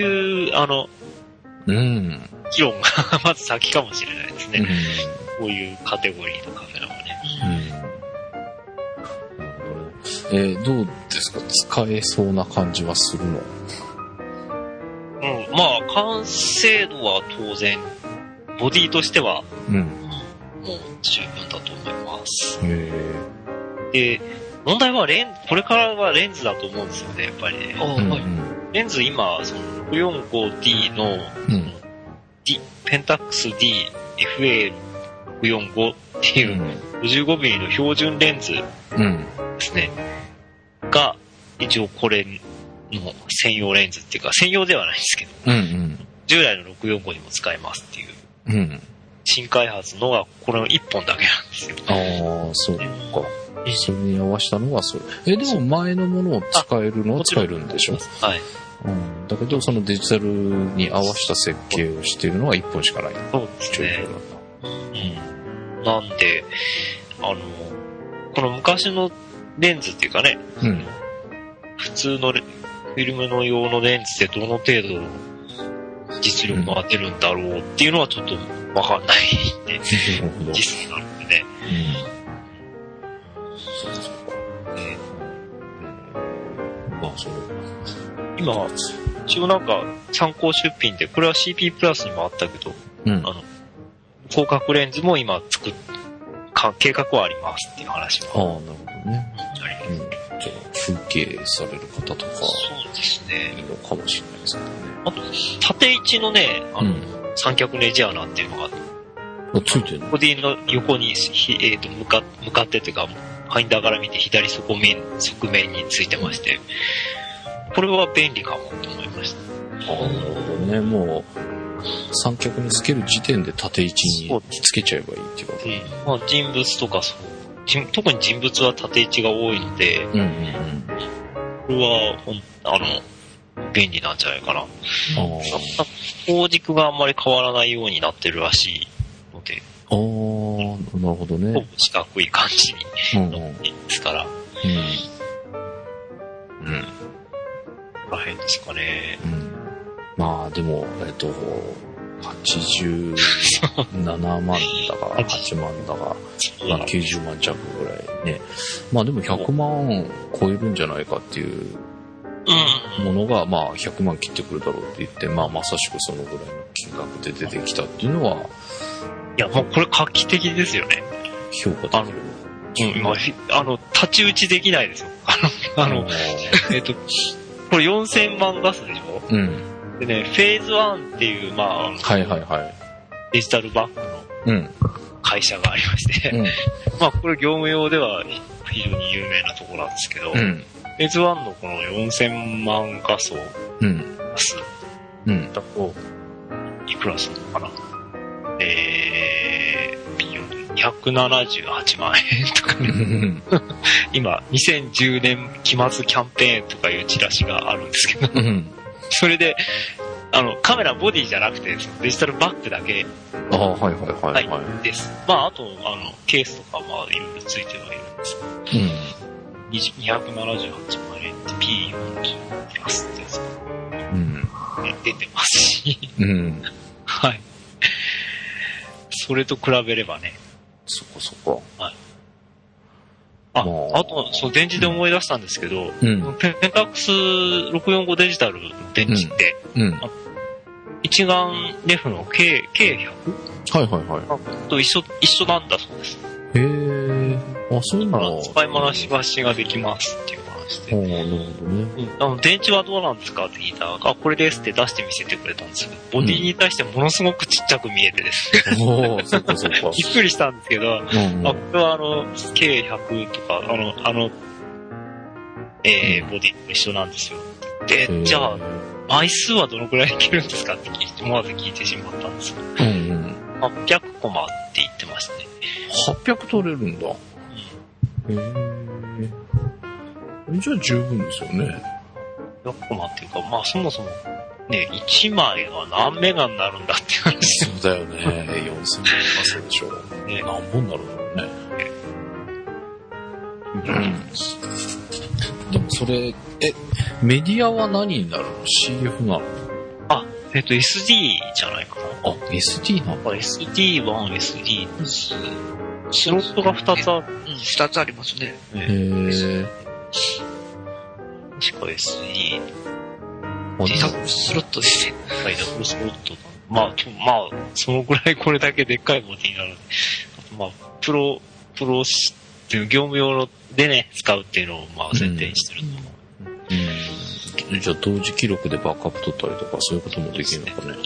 議論がまず先かもしれないですね。こういうカテゴリーのカメラはね。どうですか？使えそうな感じはするの？ まあ、完成度は当然、ボディとしては、もう十分だと思います。で、問題はこれからはレンズだと思うんですよね、やっぱりね。レンズ今、その 645D の、ペンタックス D FA645 っていう 55mm の標準レンズですね。が、一応これの専用レンズっていうか、専用ではないですけど、従来の645にも使えますっていう、新開発のがこれの1本だけなんですよ。 ああ、そうか。それに合わせたのはそれ。でも前のものを使えるのは使えるんでしょ？ はい。 だけど、そのデジタルに合わせた設計をしているのは1本しかない。 そうですね。なんで、この昔のレンズっていうかね、普通のフィルムの用のレンズでどの程度実力が出るんだろうっていうのはちょっとわかんないんで、実際なのでね。今、一応なんか参考出品で、これは CP プラスにもあったけど、広角レンズも今計画はありますっていう話が。 なるほどね。じゃあ、風景される方とか、 そうですね。 いいのかもしれないですけどね。 あと、縦位置のね、三脚ネジ穴っていうのがついてるの？ ボディの横に、向かってというか、ファインダーから見て左側面についてまして、これは便利かもと思いました。 なるほどね。もう、三脚につける時点で縦位置につけちゃえばいいっていうことね。 まあ、人物とか特に人物は縦位置が多いので、これは、便利なんじゃないかな。光軸があんまり変わらないようになってるらしいので。 なるほどね。 ほぼ四角い感じになっていいですから。ここら辺ですかね。 まあでも、87万だか、8万だか、90万弱ぐらいね。まあでも100万超えるんじゃないかっていうものが、まあ100万切ってくるだろうって言って、まあまさしくそのぐらいの金額で出てきたっていうのは、 いや、もうこれ画期的ですよね。 評価できる。 太刀打ちできないですよ。これ4000万ガスでしょ？でね、フェーズ1っていう、まあ、デジタルバッグの会社がありまして、まあ、これ業務用では非常に有名なところなんですけど、フェーズ1のこの4000万画素ガスだと、いくらするのかな278万円とかね。今、2010年期末キャンペーンとかいうチラシがあるんですけど、それで、カメラボディじゃなくて、デジタルバッグだけ。です。まあ、あと、ケースとか、まあ、いろいろついてはいるんですけど、278万円って P40 プラスってやつが、出てますし、はい。それと比べればね。 そこ。 はい。あと、その電池で思い出したんですけど、ペンタックス645デジタルの電池って、一眼レフの K100? と一緒なんだそうです。 へー。そういうの使い回しができますっていう話で。 なるほどね。 電池はどうなんですかって聞いたら、これですって出して見せてくれたんですけど、ボディに対してものすごくちっちゃく見えてですね。 そっか。 びっくりしたんですけど、これはK100 とか、ボディと一緒なんですよ。で、じゃあ、枚数はどのくらいいけるんですかって思わず聞いてしまったんですよ。800コマって言ってましたね。 800取れるんだ。じゃあ十分ですよね。 800コマっていうか、まあそもそもね、1枚が何メガになるんだっていう話。 そうだよね。4000メガ数でしょ。何本になるんだろうね。 でもそれ、メディアは何になるの？ CF なの？ あ、SD じゃないかな。 あ、SD なの？ SD1、SD2。スロットが2つある。 2つありますね。 確か SD。 ダブルスロットですね。 はい、ダブルスロットだ。まあ、そのぐらいこれだけでっかいボディになる。まあ、プロっていう業務用のでね、使うっていうのをまあ設定してると思う。 じゃあ同時記録でバックアップ取ったりとかそういうこともできるのかね。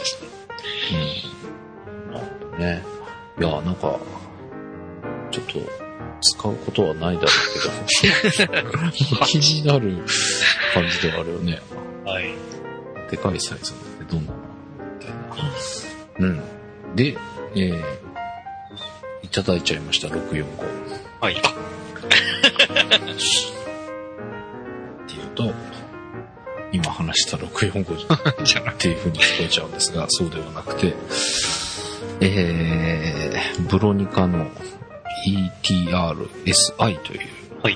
ね。いや、なんか、ちょっと、使うことはないだろうけど、気になる感じではあるよね。 はい。 でかいサイズってどんなのみたいな。で、いただいちゃいました、645。 はい。 っていうと、今話した645じゃっていう風に聞こえちゃうんですが、そうではなくて、ブロニカの ETR-SI という、 はい。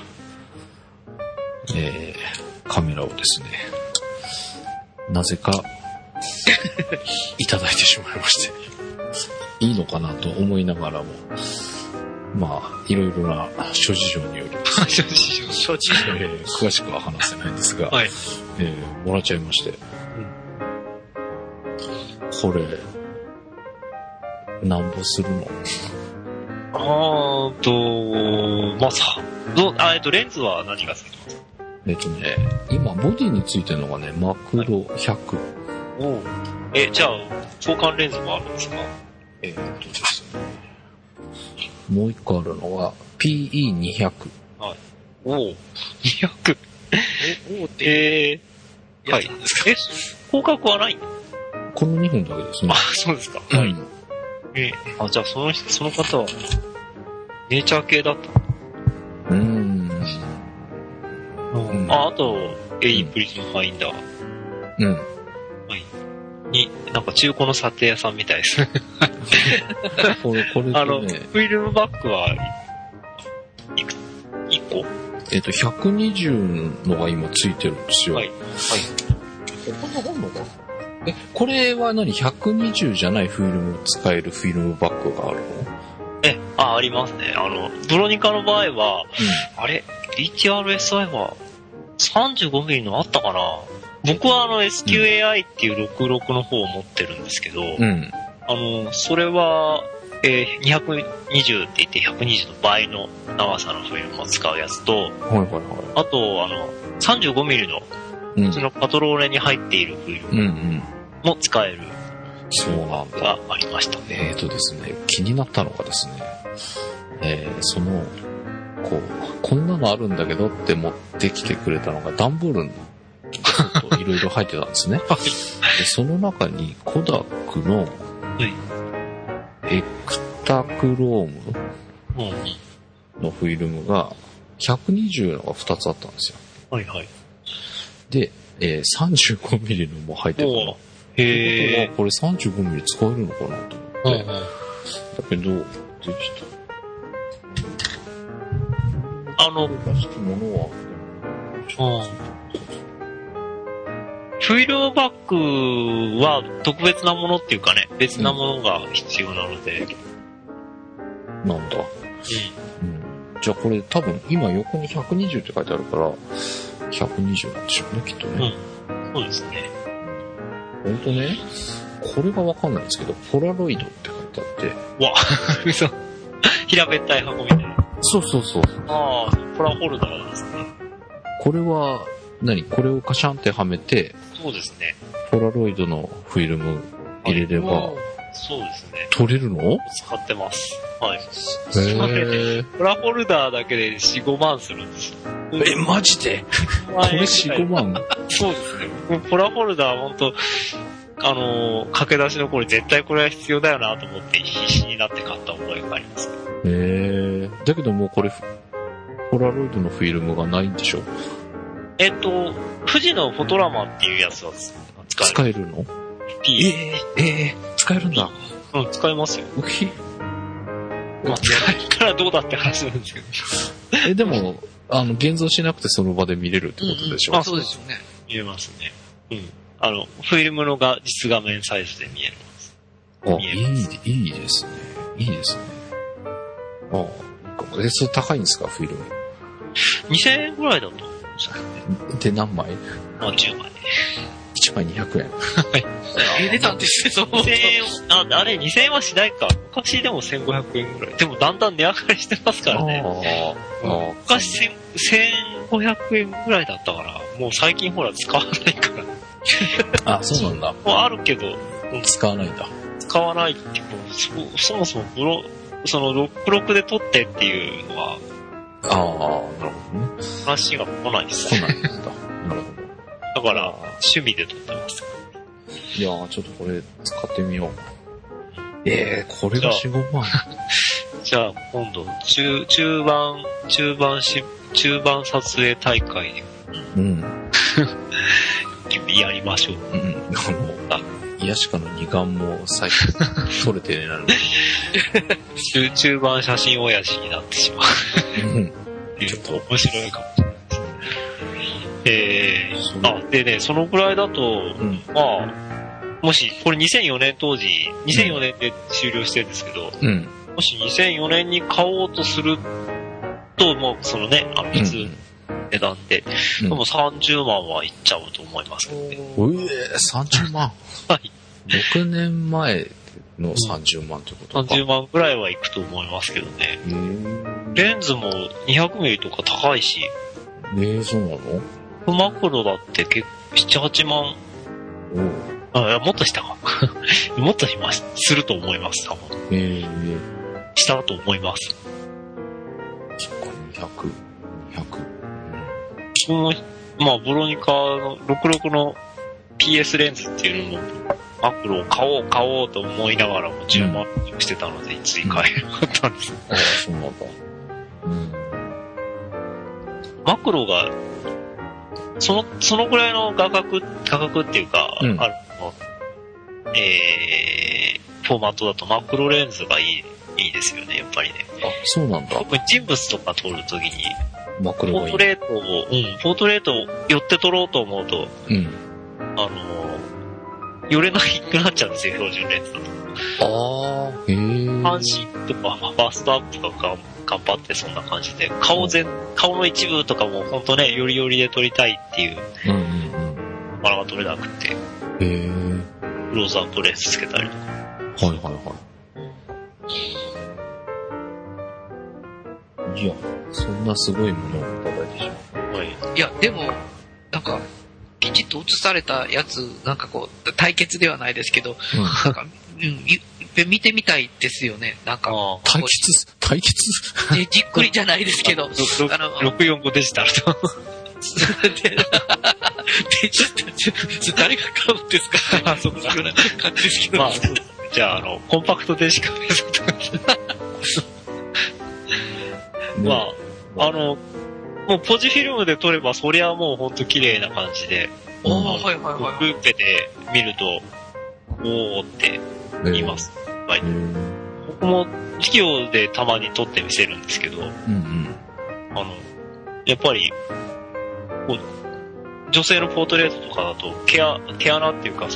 カメラをですね、なぜかいただいてしまいまして、いいのかなと思いながらも、まあ、いろいろな諸事情により、 諸事情詳しくは話せないんですが、 はい。 もらっちゃいまして、これ、なんぼするの？ まあさ、レンズは何がついてますか？ 今、ボディについてるのがね、マクロ100。 おじゃあ、交換レンズもあるんですか？ ですね。もう一個あるのは、PE200。 はい。200。はい。広角はない？ この2本だけですね。 あ、そうですか。はい。じゃあその方は、ネイチャー系だった。あと、AE プリズムファインダー。はい。なんか中古の査定屋さんみたいです。 これね、 フィルムバッグは、1個 120のが今ついてるんですよ。はい。はい。こんな本のか？これは120じゃないフィルム使えるフィルムバッグがあるの？ ありますね。ブロニカの場合は、DTR-SI は 35mm のあったかな？僕はSQAI っていう66の方を持ってるんですけど、それは、220って言って120の倍の長さのフィルムを使うやつと、あと、35mm の、そのパトローレに入っているフィルムも使える。 そうなんだ。 がありました。 ですね、気になったのがですね、こんなのあるんだけどって持ってきてくれたのが段ボールにいろいろ入ってたんですね。でその中にコダックのエクタクロームのフィルムが120のが2つあったんですよ。 はいはい。 で、35mm のも入ってたの。これ 35mm 使えるのかなと思って。だけど、出てきた。 フィルムバッグは特別なものっていうかね、別なものが必要なので。 なんだ。じゃあこれ多分今横に120って書いてあるから、120なんでしょうね、きっとね。 そうですね。 ほんとね、これがわかんないんですけど、ポラロイドって書いてあって。 嘘。平べったい箱みたいな。 そう。 ポラホルダーですね。 これは、これをカシャンってはめて、 そうですね。 ポラロイドのフィルム入れれば、 そうですね。 撮れるの？ 使ってます。はい。 ポラホルダーだけで4、5万するんですよ。 マジで？これ4、5万？ そうですね。ポラホルダーは本当駆け出しの頃絶対これは必要だよなと思って必死になって買った覚えがあります。 だけどもうこれ、ポラロイドのフィルムがないんでしょ？ 富士のフォトラマっていうやつは使えるの？使えるんだ。 使えますよ。使えたらどうだって話なんですけど。 でも、 現像しなくてその場で見れるってことでしょ？ あ、そうですよね。 見えますね。うん。フィルムの実画面サイズで見えます。 いいですね。いいですね。それ高いんですか、フィルム。 2000円ぐらいだと思うんですけどね。 で、何枚？ まあ、10枚。 1枚200円。 はい。 出たんですね、そう。 2000円、あれ、2000円はしないか。昔でも1500円ぐらい。でもだんだん値上がりしてますからね。昔1500円ぐらいだったから、もう最近ほら使わないから。 あ、そうなんだ。 もうあるけど、 使わないんだ。 使わないっていうか、そもそもその66で撮ってっていうのは、 なるほどね。 話が来ないです。 来ないんだ。なるほど。だから、趣味で撮ってます。 いやー、ちょっとこれ使ってみよう。これが4、5万。 じゃあ、今度、中盤撮影大会で、やりましょう。 癒しかの二眼も最近撮れてねなる中盤写真親父になってしまう。ちょっと面白いかもしれないですね。でね、そのぐらいだと、まあ、もし、これ2004年当時、2004年で終了してるんですけど、もし2004年に買おうとすると、もうそのね、値段で、でも30万はいっちゃうと思いますけどね。 30万はい。 6年前の30万ってことか。 30万ぐらいはいくと思いますけどね。レンズも200ミリとか高いし。 そうなの？ マクロだって7、8万。もっとしたか。もっとすると思います、多分。したと思います。 そっか、200。 まあ、ブロニカの66の PS レンズっていうのも、マクロを買おうと思いながらも10万してたので、つい買えなかったんです。 そうなんだ。 マクロが、そのぐらいの価格っていうか、フォーマットだとマクロレンズがいいですよね、やっぱりね。 そうなんだ。 特に人物とか撮るときに、 マクロがいい。 ポートレートを寄って撮ろうと思うと、寄れなくなっちゃうんですよ、標準レンズだと。半身とか、バストアップとか頑張ってそんな感じで、顔の一部とかも本当ね、よりよりで撮りたいっていう、なかなか撮れなくて、クローズアップレンズつけたりとか。 いや、そんなすごいものをいただいてしまう。いや、でも、なんか、きちっと写されたやつ、なんかこう、対決ではないですけど、なんか、見てみたいですよね、なんか。 対決じっくりじゃないですけど。 645デジタルと。 誰が買うんですか？そんな感じですけど。 じゃあ、コンパクトデジカメとか。もうポジフィルムで撮れば、そりゃもうほんと綺麗な感じで、ルーペで見ると、おーって言います。僕も企業でたまに撮ってみせるんですけど、やっぱり、女性のポートレートとかだと、毛穴っていうか、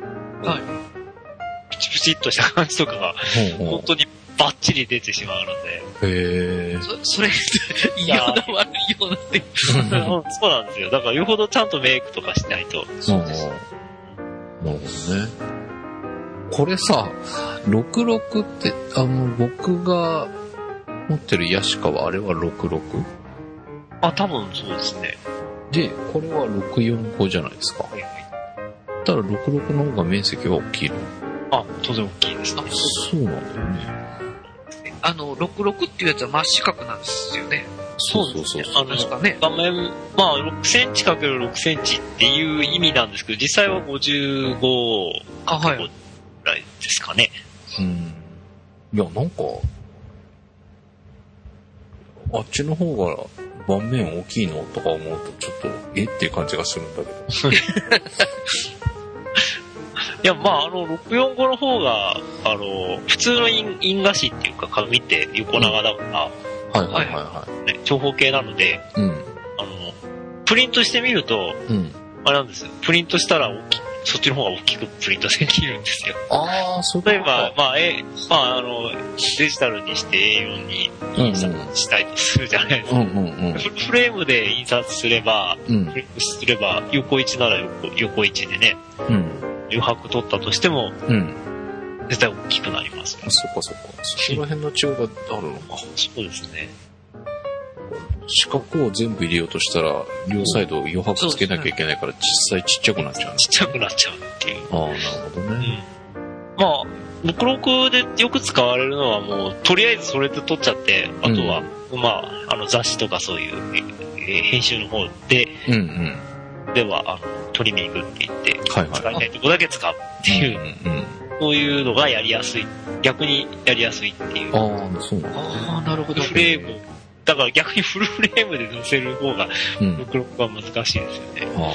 プチプチっとした感じとかが、本当にバッチリ出てしまうので。 それ、嫌な悪いようなって。 そうなんですよ。だからよほどちゃんとメイクとかしないと。 なるほどね。これさ、66って、僕が持ってるヤシカはあれは 66？ 多分そうですね。 で、これは645じゃないですか。ただ66の方が面積は大きいの？ 当然大きいですね。 そうなんだよね。 66っていうやつは真四角なんですよね。 そう。 確かね。 画面、6センチ ×6 センチっていう意味なんですけど、実際は55ぐらいですかね。 いや、なんか、あっちの方が盤面大きいのとか思うと、ちょっと、っていう感じがするんだけど。 いや、645の方が、普通の印画紙っていうか紙って横長だから、 はいはいはいはね、長方形なので、 い。うん。 プリントしてみると、 うん。 あれなんですよ。プリントしたらそっちの方が大きくプリントできるんですよ。 ああ、そういうこと例えば、デジタルにして A4 に印刷したいとするじゃないですか。 うんうんうん。 フレームで印刷すれば、 うんプリントすれば、横位置なら横位置でね、 うん。 余白取ったとしても、 うん。 絶対大きくなります。 そっかそっか。そこら辺の違いがあるのか。 そうですね。 四角を全部入れようとしたら、両サイド余白つけなきゃいけないから、実際ちっちゃくなっちゃう。 ちっちゃくなっちゃうっていう。 ああ、なるほどね。 まあ、目録でよく使われるのはもう、とりあえずそれで撮っちゃって、あとは、雑誌とかそういう、編集の方で、 うんでは、トリミングって言って、 はいはい使いたいとこだけ使うっていう、そういうのがやりやすい。逆にやりやすいっていう。 ああ、そうなんだ。 ああ、なるほど。 フレーム、だから逆にフルフレームで載せる方が、 うん。 目録は難しいですよね。 あ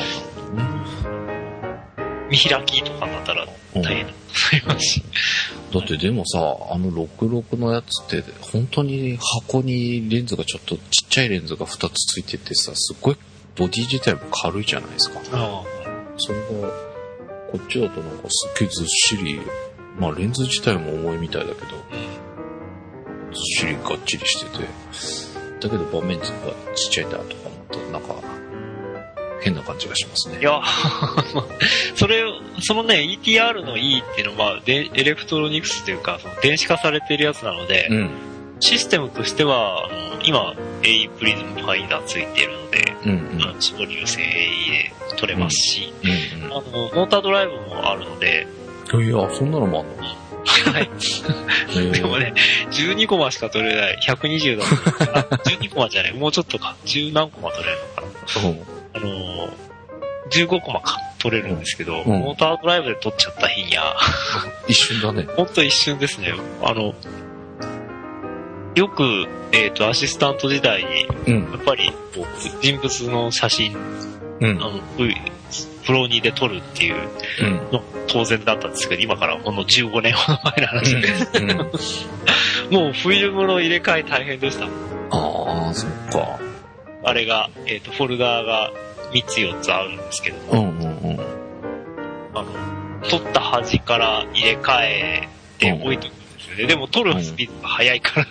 見開きとかだったら大変だと思いますし。 だってでもさ、66のやつって、本当に箱にレンズがちょっとちっちゃいレンズが2つついててさ、すっごいボディ自体も軽いじゃないですか。それが、こっちだとなんかすっげえずっしり、まあレンズ自体も重いみたいだけど、ずっしりがっちりしてて、だけど盤面図がちっちゃいんだとか思うと、なんか、変な感じがしますね。 いや、そのね、ETR の E っていうのは、エレクトロニクスというか、その電子化されてるやつなので、システムとしては、今、AE プリズムファインダーついているので、超流線 AE で撮れますし、モータードライブもあるので、 いや、そんなのもあんの？ はい。でもね、12コマしか撮れない。120だと。12コマじゃない。もうちょっとか。10何コマ撮れるのかな。15コマか。撮れるんですけど、モータードライブで撮っちゃった日には、 一瞬だね。 ほんと一瞬ですね。よく、アシスタント時代に、やっぱり、人物の写真、プロ2で撮るっていうの当然だったんですけど、今からほんの15年ほど前の話で、もうフィルムの入れ替え大変でした。 ああ、そっか。 あれが、フォルダーが3つ4つあるんですけども、撮った端から入れ替えて置いておくんですよね。でも撮るスピードが速いから、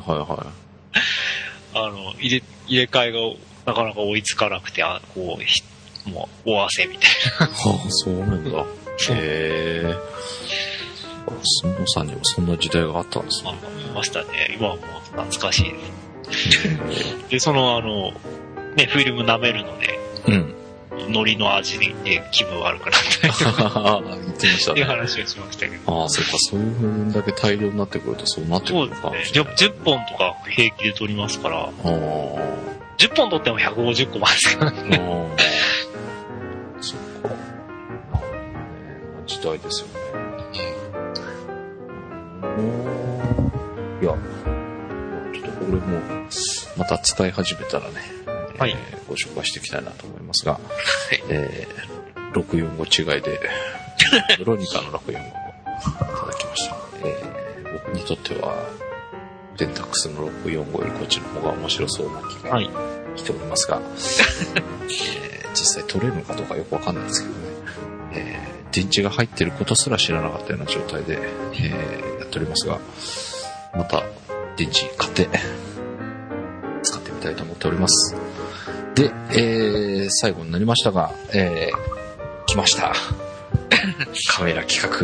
入れ替えがなかなか追いつかなくて、もう、大汗みたいな。 そうなんだ。へえ。スノーさんにもそんな時代があったんですね。 ありましたね。今はもう懐かしいです。で、フィルム舐めるので、海苔の味で気分悪くなったりとか、 言ってましたね。 っていう話をしましたけど。 ああ、そっか、そういう分だけ大量になってくるとそうなってくるのか。 そうですね。10本とか平気で撮りますから、10本撮っても150個までですからね。 そっか。時代ですよね。いや、ちょっとこれも、また使い始めたらね、ご紹介していきたいなと思いますが、645違いで、ロニカの645をいただきました。僕にとっては、デンタックスの645よりこっちの方が面白そうな気がしておりますが、実際取れるのかどうかよくわかんないですけどね、電池が入ってることすら知らなかったような状態で、やっておりますが、また電池買って使ってみたいと思っております。で、最後になりましたが、来ましたカメラ企画、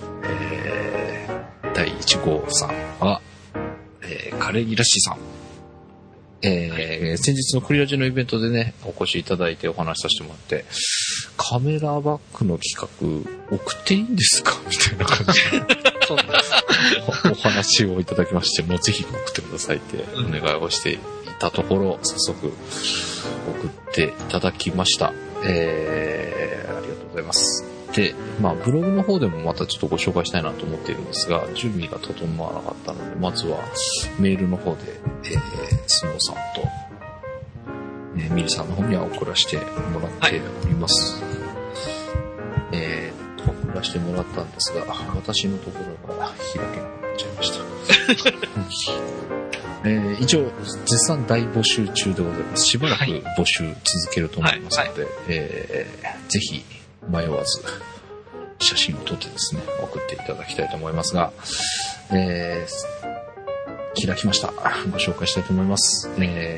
第1号さんは、カレギラシさん、先日のクリアジのイベントでね、お越しいただいてお話しさせてもらって、カメラバッグの企画送っていいんですかみたいな感じでお話をいただきまして、もうぜひ送ってくださいってお願いをしていたところ、早速送っていただきました。ありがとうございます。で、ブログの方でもまたちょっとご紹介したいなと思っているんですが、準備が整わなかったので、まずはメールの方で、スノーさんと、ミリさんの方には送らせてもらっております。送らせてもらったんですが、私のところが開けなくなっちゃいました。 一応、絶賛大募集中でございます。しばらく募集続けると思いますので、ぜひ迷わず写真を撮ってですね、送っていただきたいと思いますが、開きました。ご紹介したいと思います。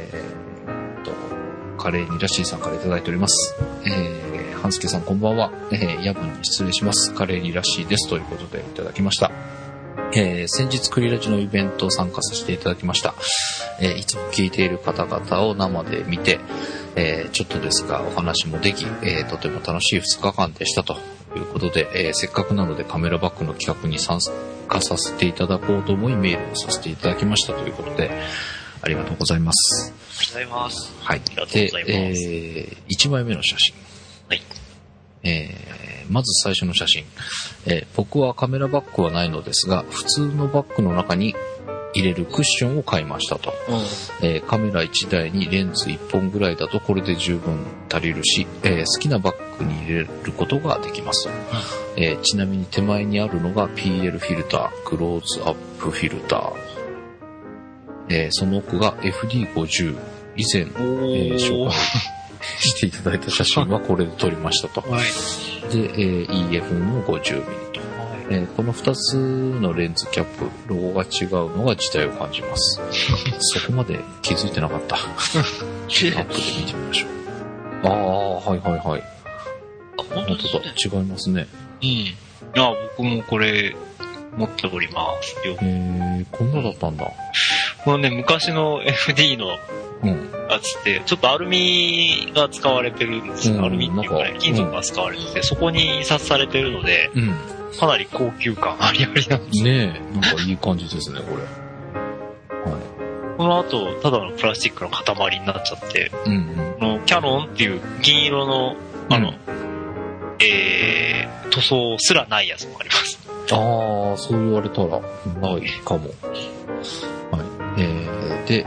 カレーにラッシーさんからいただいております。半助さんこんばんは。夜分に失礼します。カレーにラッシーですということでいただきました。先日クリラジのイベントを参加させていただきました。いつも聞いている方々を生で見て、ちょっとですがお話もでき、とても楽しい2日間でしたということで、せっかくなのでカメラバッグの企画に参加させていただこうと思いメールをさせていただきましたということで、ありがとうございます。 ありがとうございます。 はい。 ありがとうございます。 で、1枚目の写真。 はい。 まず最初の写真。僕はカメラバッグはないのですが、普通のバッグの中に入れるクッションを買いましたと。カメラ1台にレンズ1本ぐらいだとこれで十分足りるし、好きなバッグに入れることができますと。ちなみに手前にあるのが PL フィルター、クローズアップフィルター。その奥が FD50。以前、紹介していただいた写真はこれで撮りましたと。 はい。 で、EF も 50mm と。この2つのレンズキャップ、ロゴが違うのが時代を感じます。そこまで気づいてなかった。アップで見てみましょう。はいはいはい。本当だ、違いますね。 僕もこれ持っておりますよ。 こんなだったんだ。 このね、昔の FD のやつって、ちょっとアルミが使われてるんですよ。アルミっていうかね、金属が使われてて、そこに印刷されてるので、かなり高級感ありありなんですね。なんかいい感じですね、これ。はい。 この後、ただのプラスチックの塊になっちゃって、このキャノンっていう銀色の、塗装すらないやつもあります。 そう言われたら、ないかも。はい。で、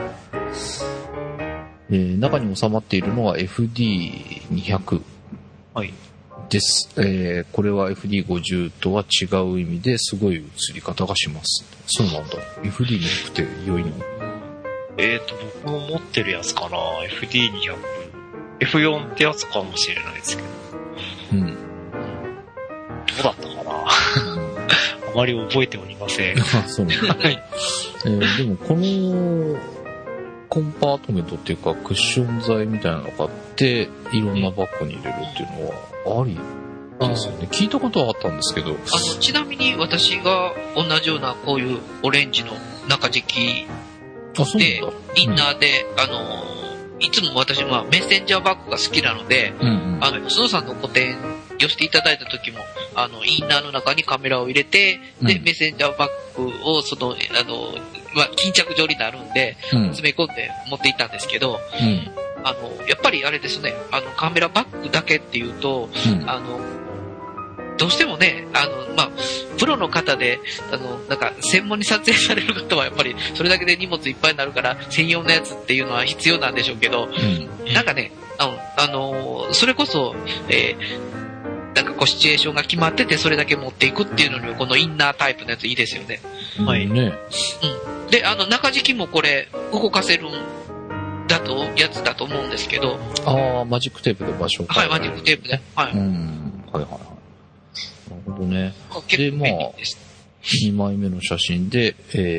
中に収まっているのは FD200 です。これは FD50 とは違う意味ですごい映り方がします。そうなんだ。FD200 って良いの？ 僕も持ってるやつかな。FD200。F4 ってやつかもしれないですけど。どうだったかな。あまり覚えておりません。 そうなんだ。でもこのコンパートメントっていうかクッション材みたいなの買っていろんなバッグに入れるっていうのはありですよね。聞いたことはあったんですけど。 ちなみに私が同じようなこういうオレンジの中敷きで、インナーで、いつも私はメッセンジャーバッグが好きなので、スノーさんの個展寄せていただいた時も、インナーの中にカメラを入れて、で、メッセンジャーバッグを巾着状になるんで、詰め込んで持っていったんですけど、やっぱりあれですね、カメラバッグだけっていうと、どうしてもね、プロの方で、なんか、専門に撮影される方はやっぱり、それだけで荷物いっぱいになるから、専用のやつっていうのは必要なんでしょうけど、なんかね、それこそ、なんかこうシチュエーションが決まってて、それだけ持っていくっていうのに、このインナータイプのやついいですよね。 はい。ね。 で、中敷きもこれ、動かせるやつだと思うんですけど。 マジックテープで場所を変える。はい、マジックテープで。はい。 はいはいはい。なるほどね。で、まあ、2枚目の写真で、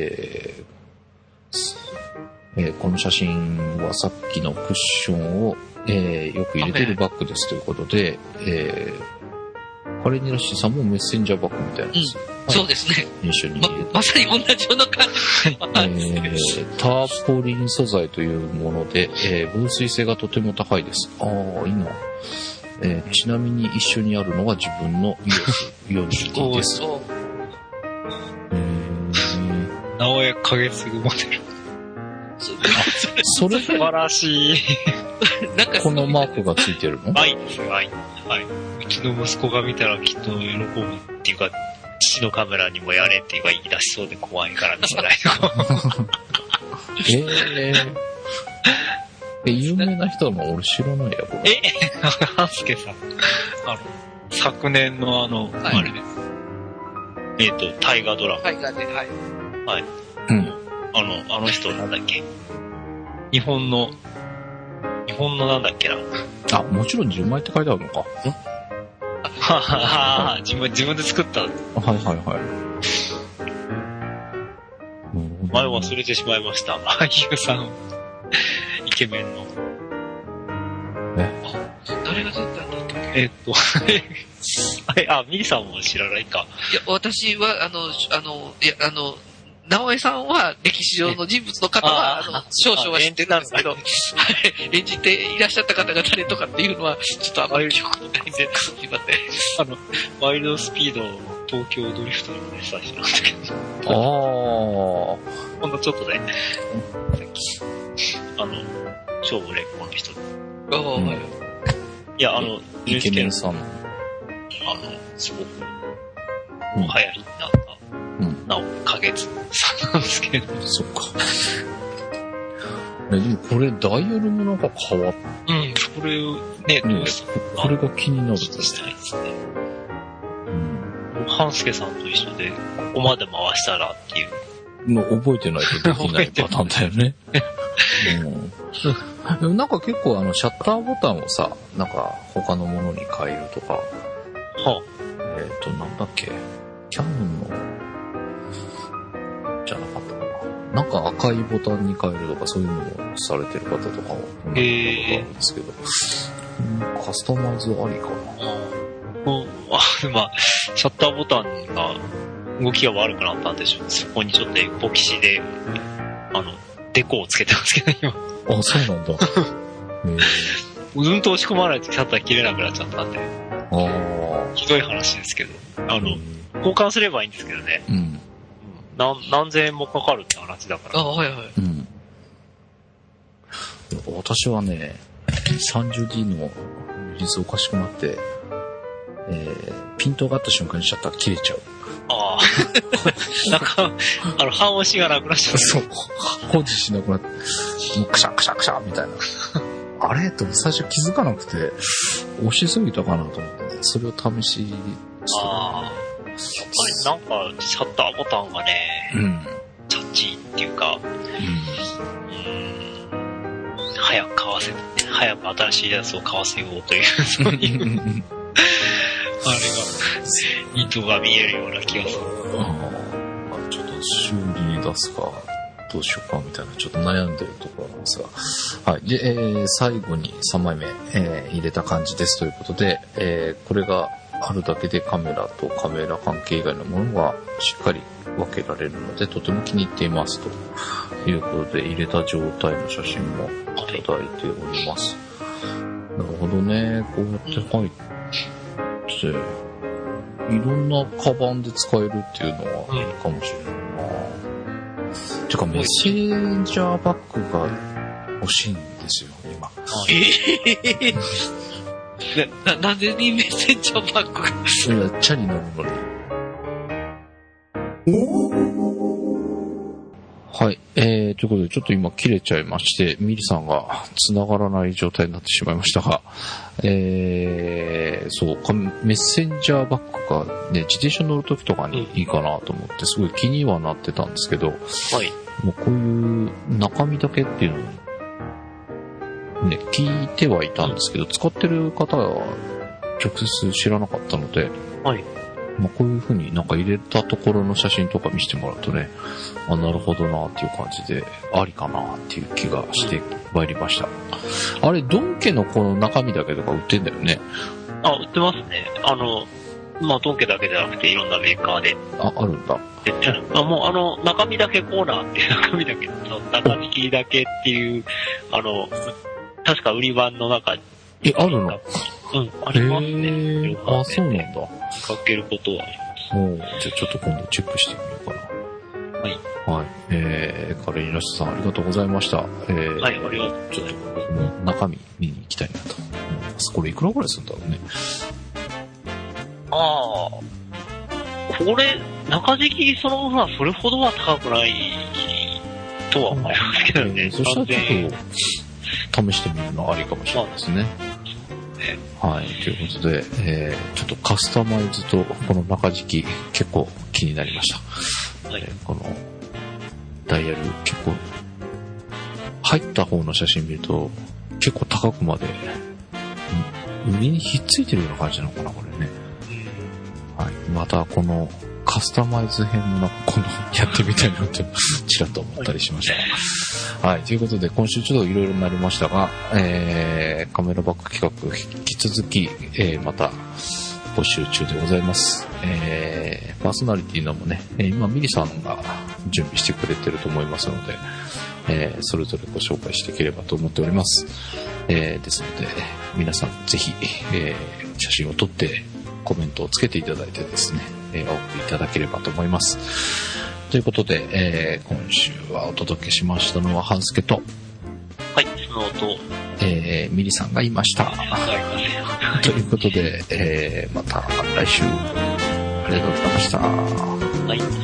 この写真はさっきのクッションを、よく入れてるバッグですということで、カレーニラッシーさんもメッセンジャーバッグみたいなやつ、 そうですね。 一緒に入れて、 まさに同じような感じ。 ターポリン素材というもので、防水性がとても高いです。いいな。ちなみに一緒にあるのが自分の EOS40D です。 直江影継モデル。 それ素晴らしい。 なんかこのマークがついてるの？ はいですよ、はい。はい。うちの息子が見たらきっと喜ぶっていうか、父のカメラにもやれって言い出しそうで怖いから見せないと。 有名な人の俺知らないや、これ。 ハンスケさん。昨年のあれです。大河ドラマ。 タイガーで、はい。 はい。 あの人なんだっけ、日本のなんだっけな。 あ、もちろん10枚って書いてあるのか。 ははは自分で作った。 はいはいはい。 前忘れてしまいました。俳優さん。イケメンの。 誰が出たんだっけ？ ミリさんも知らないか。 いや、私は、直江さんは歴史上の人物の方は、少々は知ってるんですけど、はい、演じていらっしゃった方が誰とかっていうのは、ちょっとあまり記憶にないんで、すいません。 ワイルドスピード、東京ドリフトのね、最初なんだけど。 ほんのちょっとね、さっき、超売れっ子の人。いや、 イケメンさん。 すごく、流行りになった、直江景津さんなんですけど。 そっか。でもこれ、ダイヤルもなんか変わっこれね、 これが気になる。 したいですね。半助さんと一緒で、ここまで回したらっていう。 もう覚えてないとできないパターンだよね。でもなんか結構シャッターボタンをさ、なんか他のものに変えるとか、なんだっけ、キャノンの、じゃなかったかな。なんか赤いボタンに変えるとかそういうのをされてる方とかも、あるんですけど、カスタマイズありかな。 まあ、シャッターボタンが動きが悪くなったんでしょう。そこにちょっとエポキシで、デコをつけてますけど、今。 あ、そうなんだ。 うんと押し込まないとシャッター切れなくなっちゃったんで。ひどい話ですけど。交換すればいいんですけどね。何千円もかかるって話だから。 はいはい。 私はね、30D のリリースおかしくなって、ピントがあった瞬間にシャッター切れちゃう。 なんか、半押しがなくなっちゃう。 そう。保持しなくなって、もうクシャクシャクシャみたいな。あれと最初気づかなくて、押しすぎたかなと思って、それを試しして。 やっぱりなんか、シャッターボタンがね、チャッチーっていうか、早く買わせて、早く新しいやつを買わせようという、そういう、あれが、意図が見えるような気がする。 ちょっと修理に出すか、どうしようかみたいな、ちょっと悩んでるところなんですが。はい。で、最後に3枚目、入れた感じですということで、これがあるだけでカメラとカメラ関係以外のものがしっかり分けられるので、とても気に入っていますということで、入れた状態の写真もいただいております。なるほどね。こうやって入って、いろんなカバンで使えるっていうのはいいかもしれないな。てか、メッセンジャーバッグが欲しいんですよ、今。 なんでにメッセンジャーバッグがいや、チャリ乗るのに。はい。ということで、ちょっと今切れちゃいまして、ミリさんが繋がらない状態になってしまいましたが、そう、メッセンジャーバッグがね、自転車乗るときとかにいいかなと思って、すごい気にはなってたんですけど、もうこういう中身だけっていうのをね、聞いてはいたんですけど、使ってる方は直接知らなかったので、まあ、こういう風になんか入れたところの写真とか見せてもらうとね、あ、なるほどなっていう感じで、ありかなっていう気がしてまいりました。あれ、ドン家のこの中身だけとか売ってんだよね。 売ってますね。まあ、ドン家だけじゃなくていろんなメーカーで。 あるんだ。 もう中身だけコーナーっていう中身だけ、中身だけっていう、確か売り場の中に。 あるの？ ありますね。 あ、そうなんだ。 見かけることはあります。 じゃあちょっと今度チェックしてみようかな。はい。カレーイラストさんありがとうございました。 はい、ありがとう。 ちょっと僕も中身見に行きたいなと思います。これいくらぐらいするんだろうね。 これ、中敷きそのものはそれほどは高くないとは思いますけどね。 そしたらちょっと試してみるのありかもしれないですね。はい。ということで、ちょっとカスタマイズとこの中敷き結構気になりました。このダイヤル結構、入った方の写真見ると結構高くまで、上にひっついてるような感じなのかな、これね。はい。またこのカスタマイズ編もなんかこのやってみたいなってちらっと思ったりしました。はい。ということで今週ちょっといろいろになりましたが、カメラバッグ企画引き続き、また募集中でございます。パーソナリティのもね、今ミリさんが準備してくれてると思いますので、それぞれご紹介していければと思っております。ですので皆さんぜひ、写真を撮ってコメントをつけていただいてですね、お送りいただければと思います。ということで、今週はお届けしましたのは半助と、 はい、スノーと、 ミリさんがいました。ということで、また来週ありがとうございました。 はい。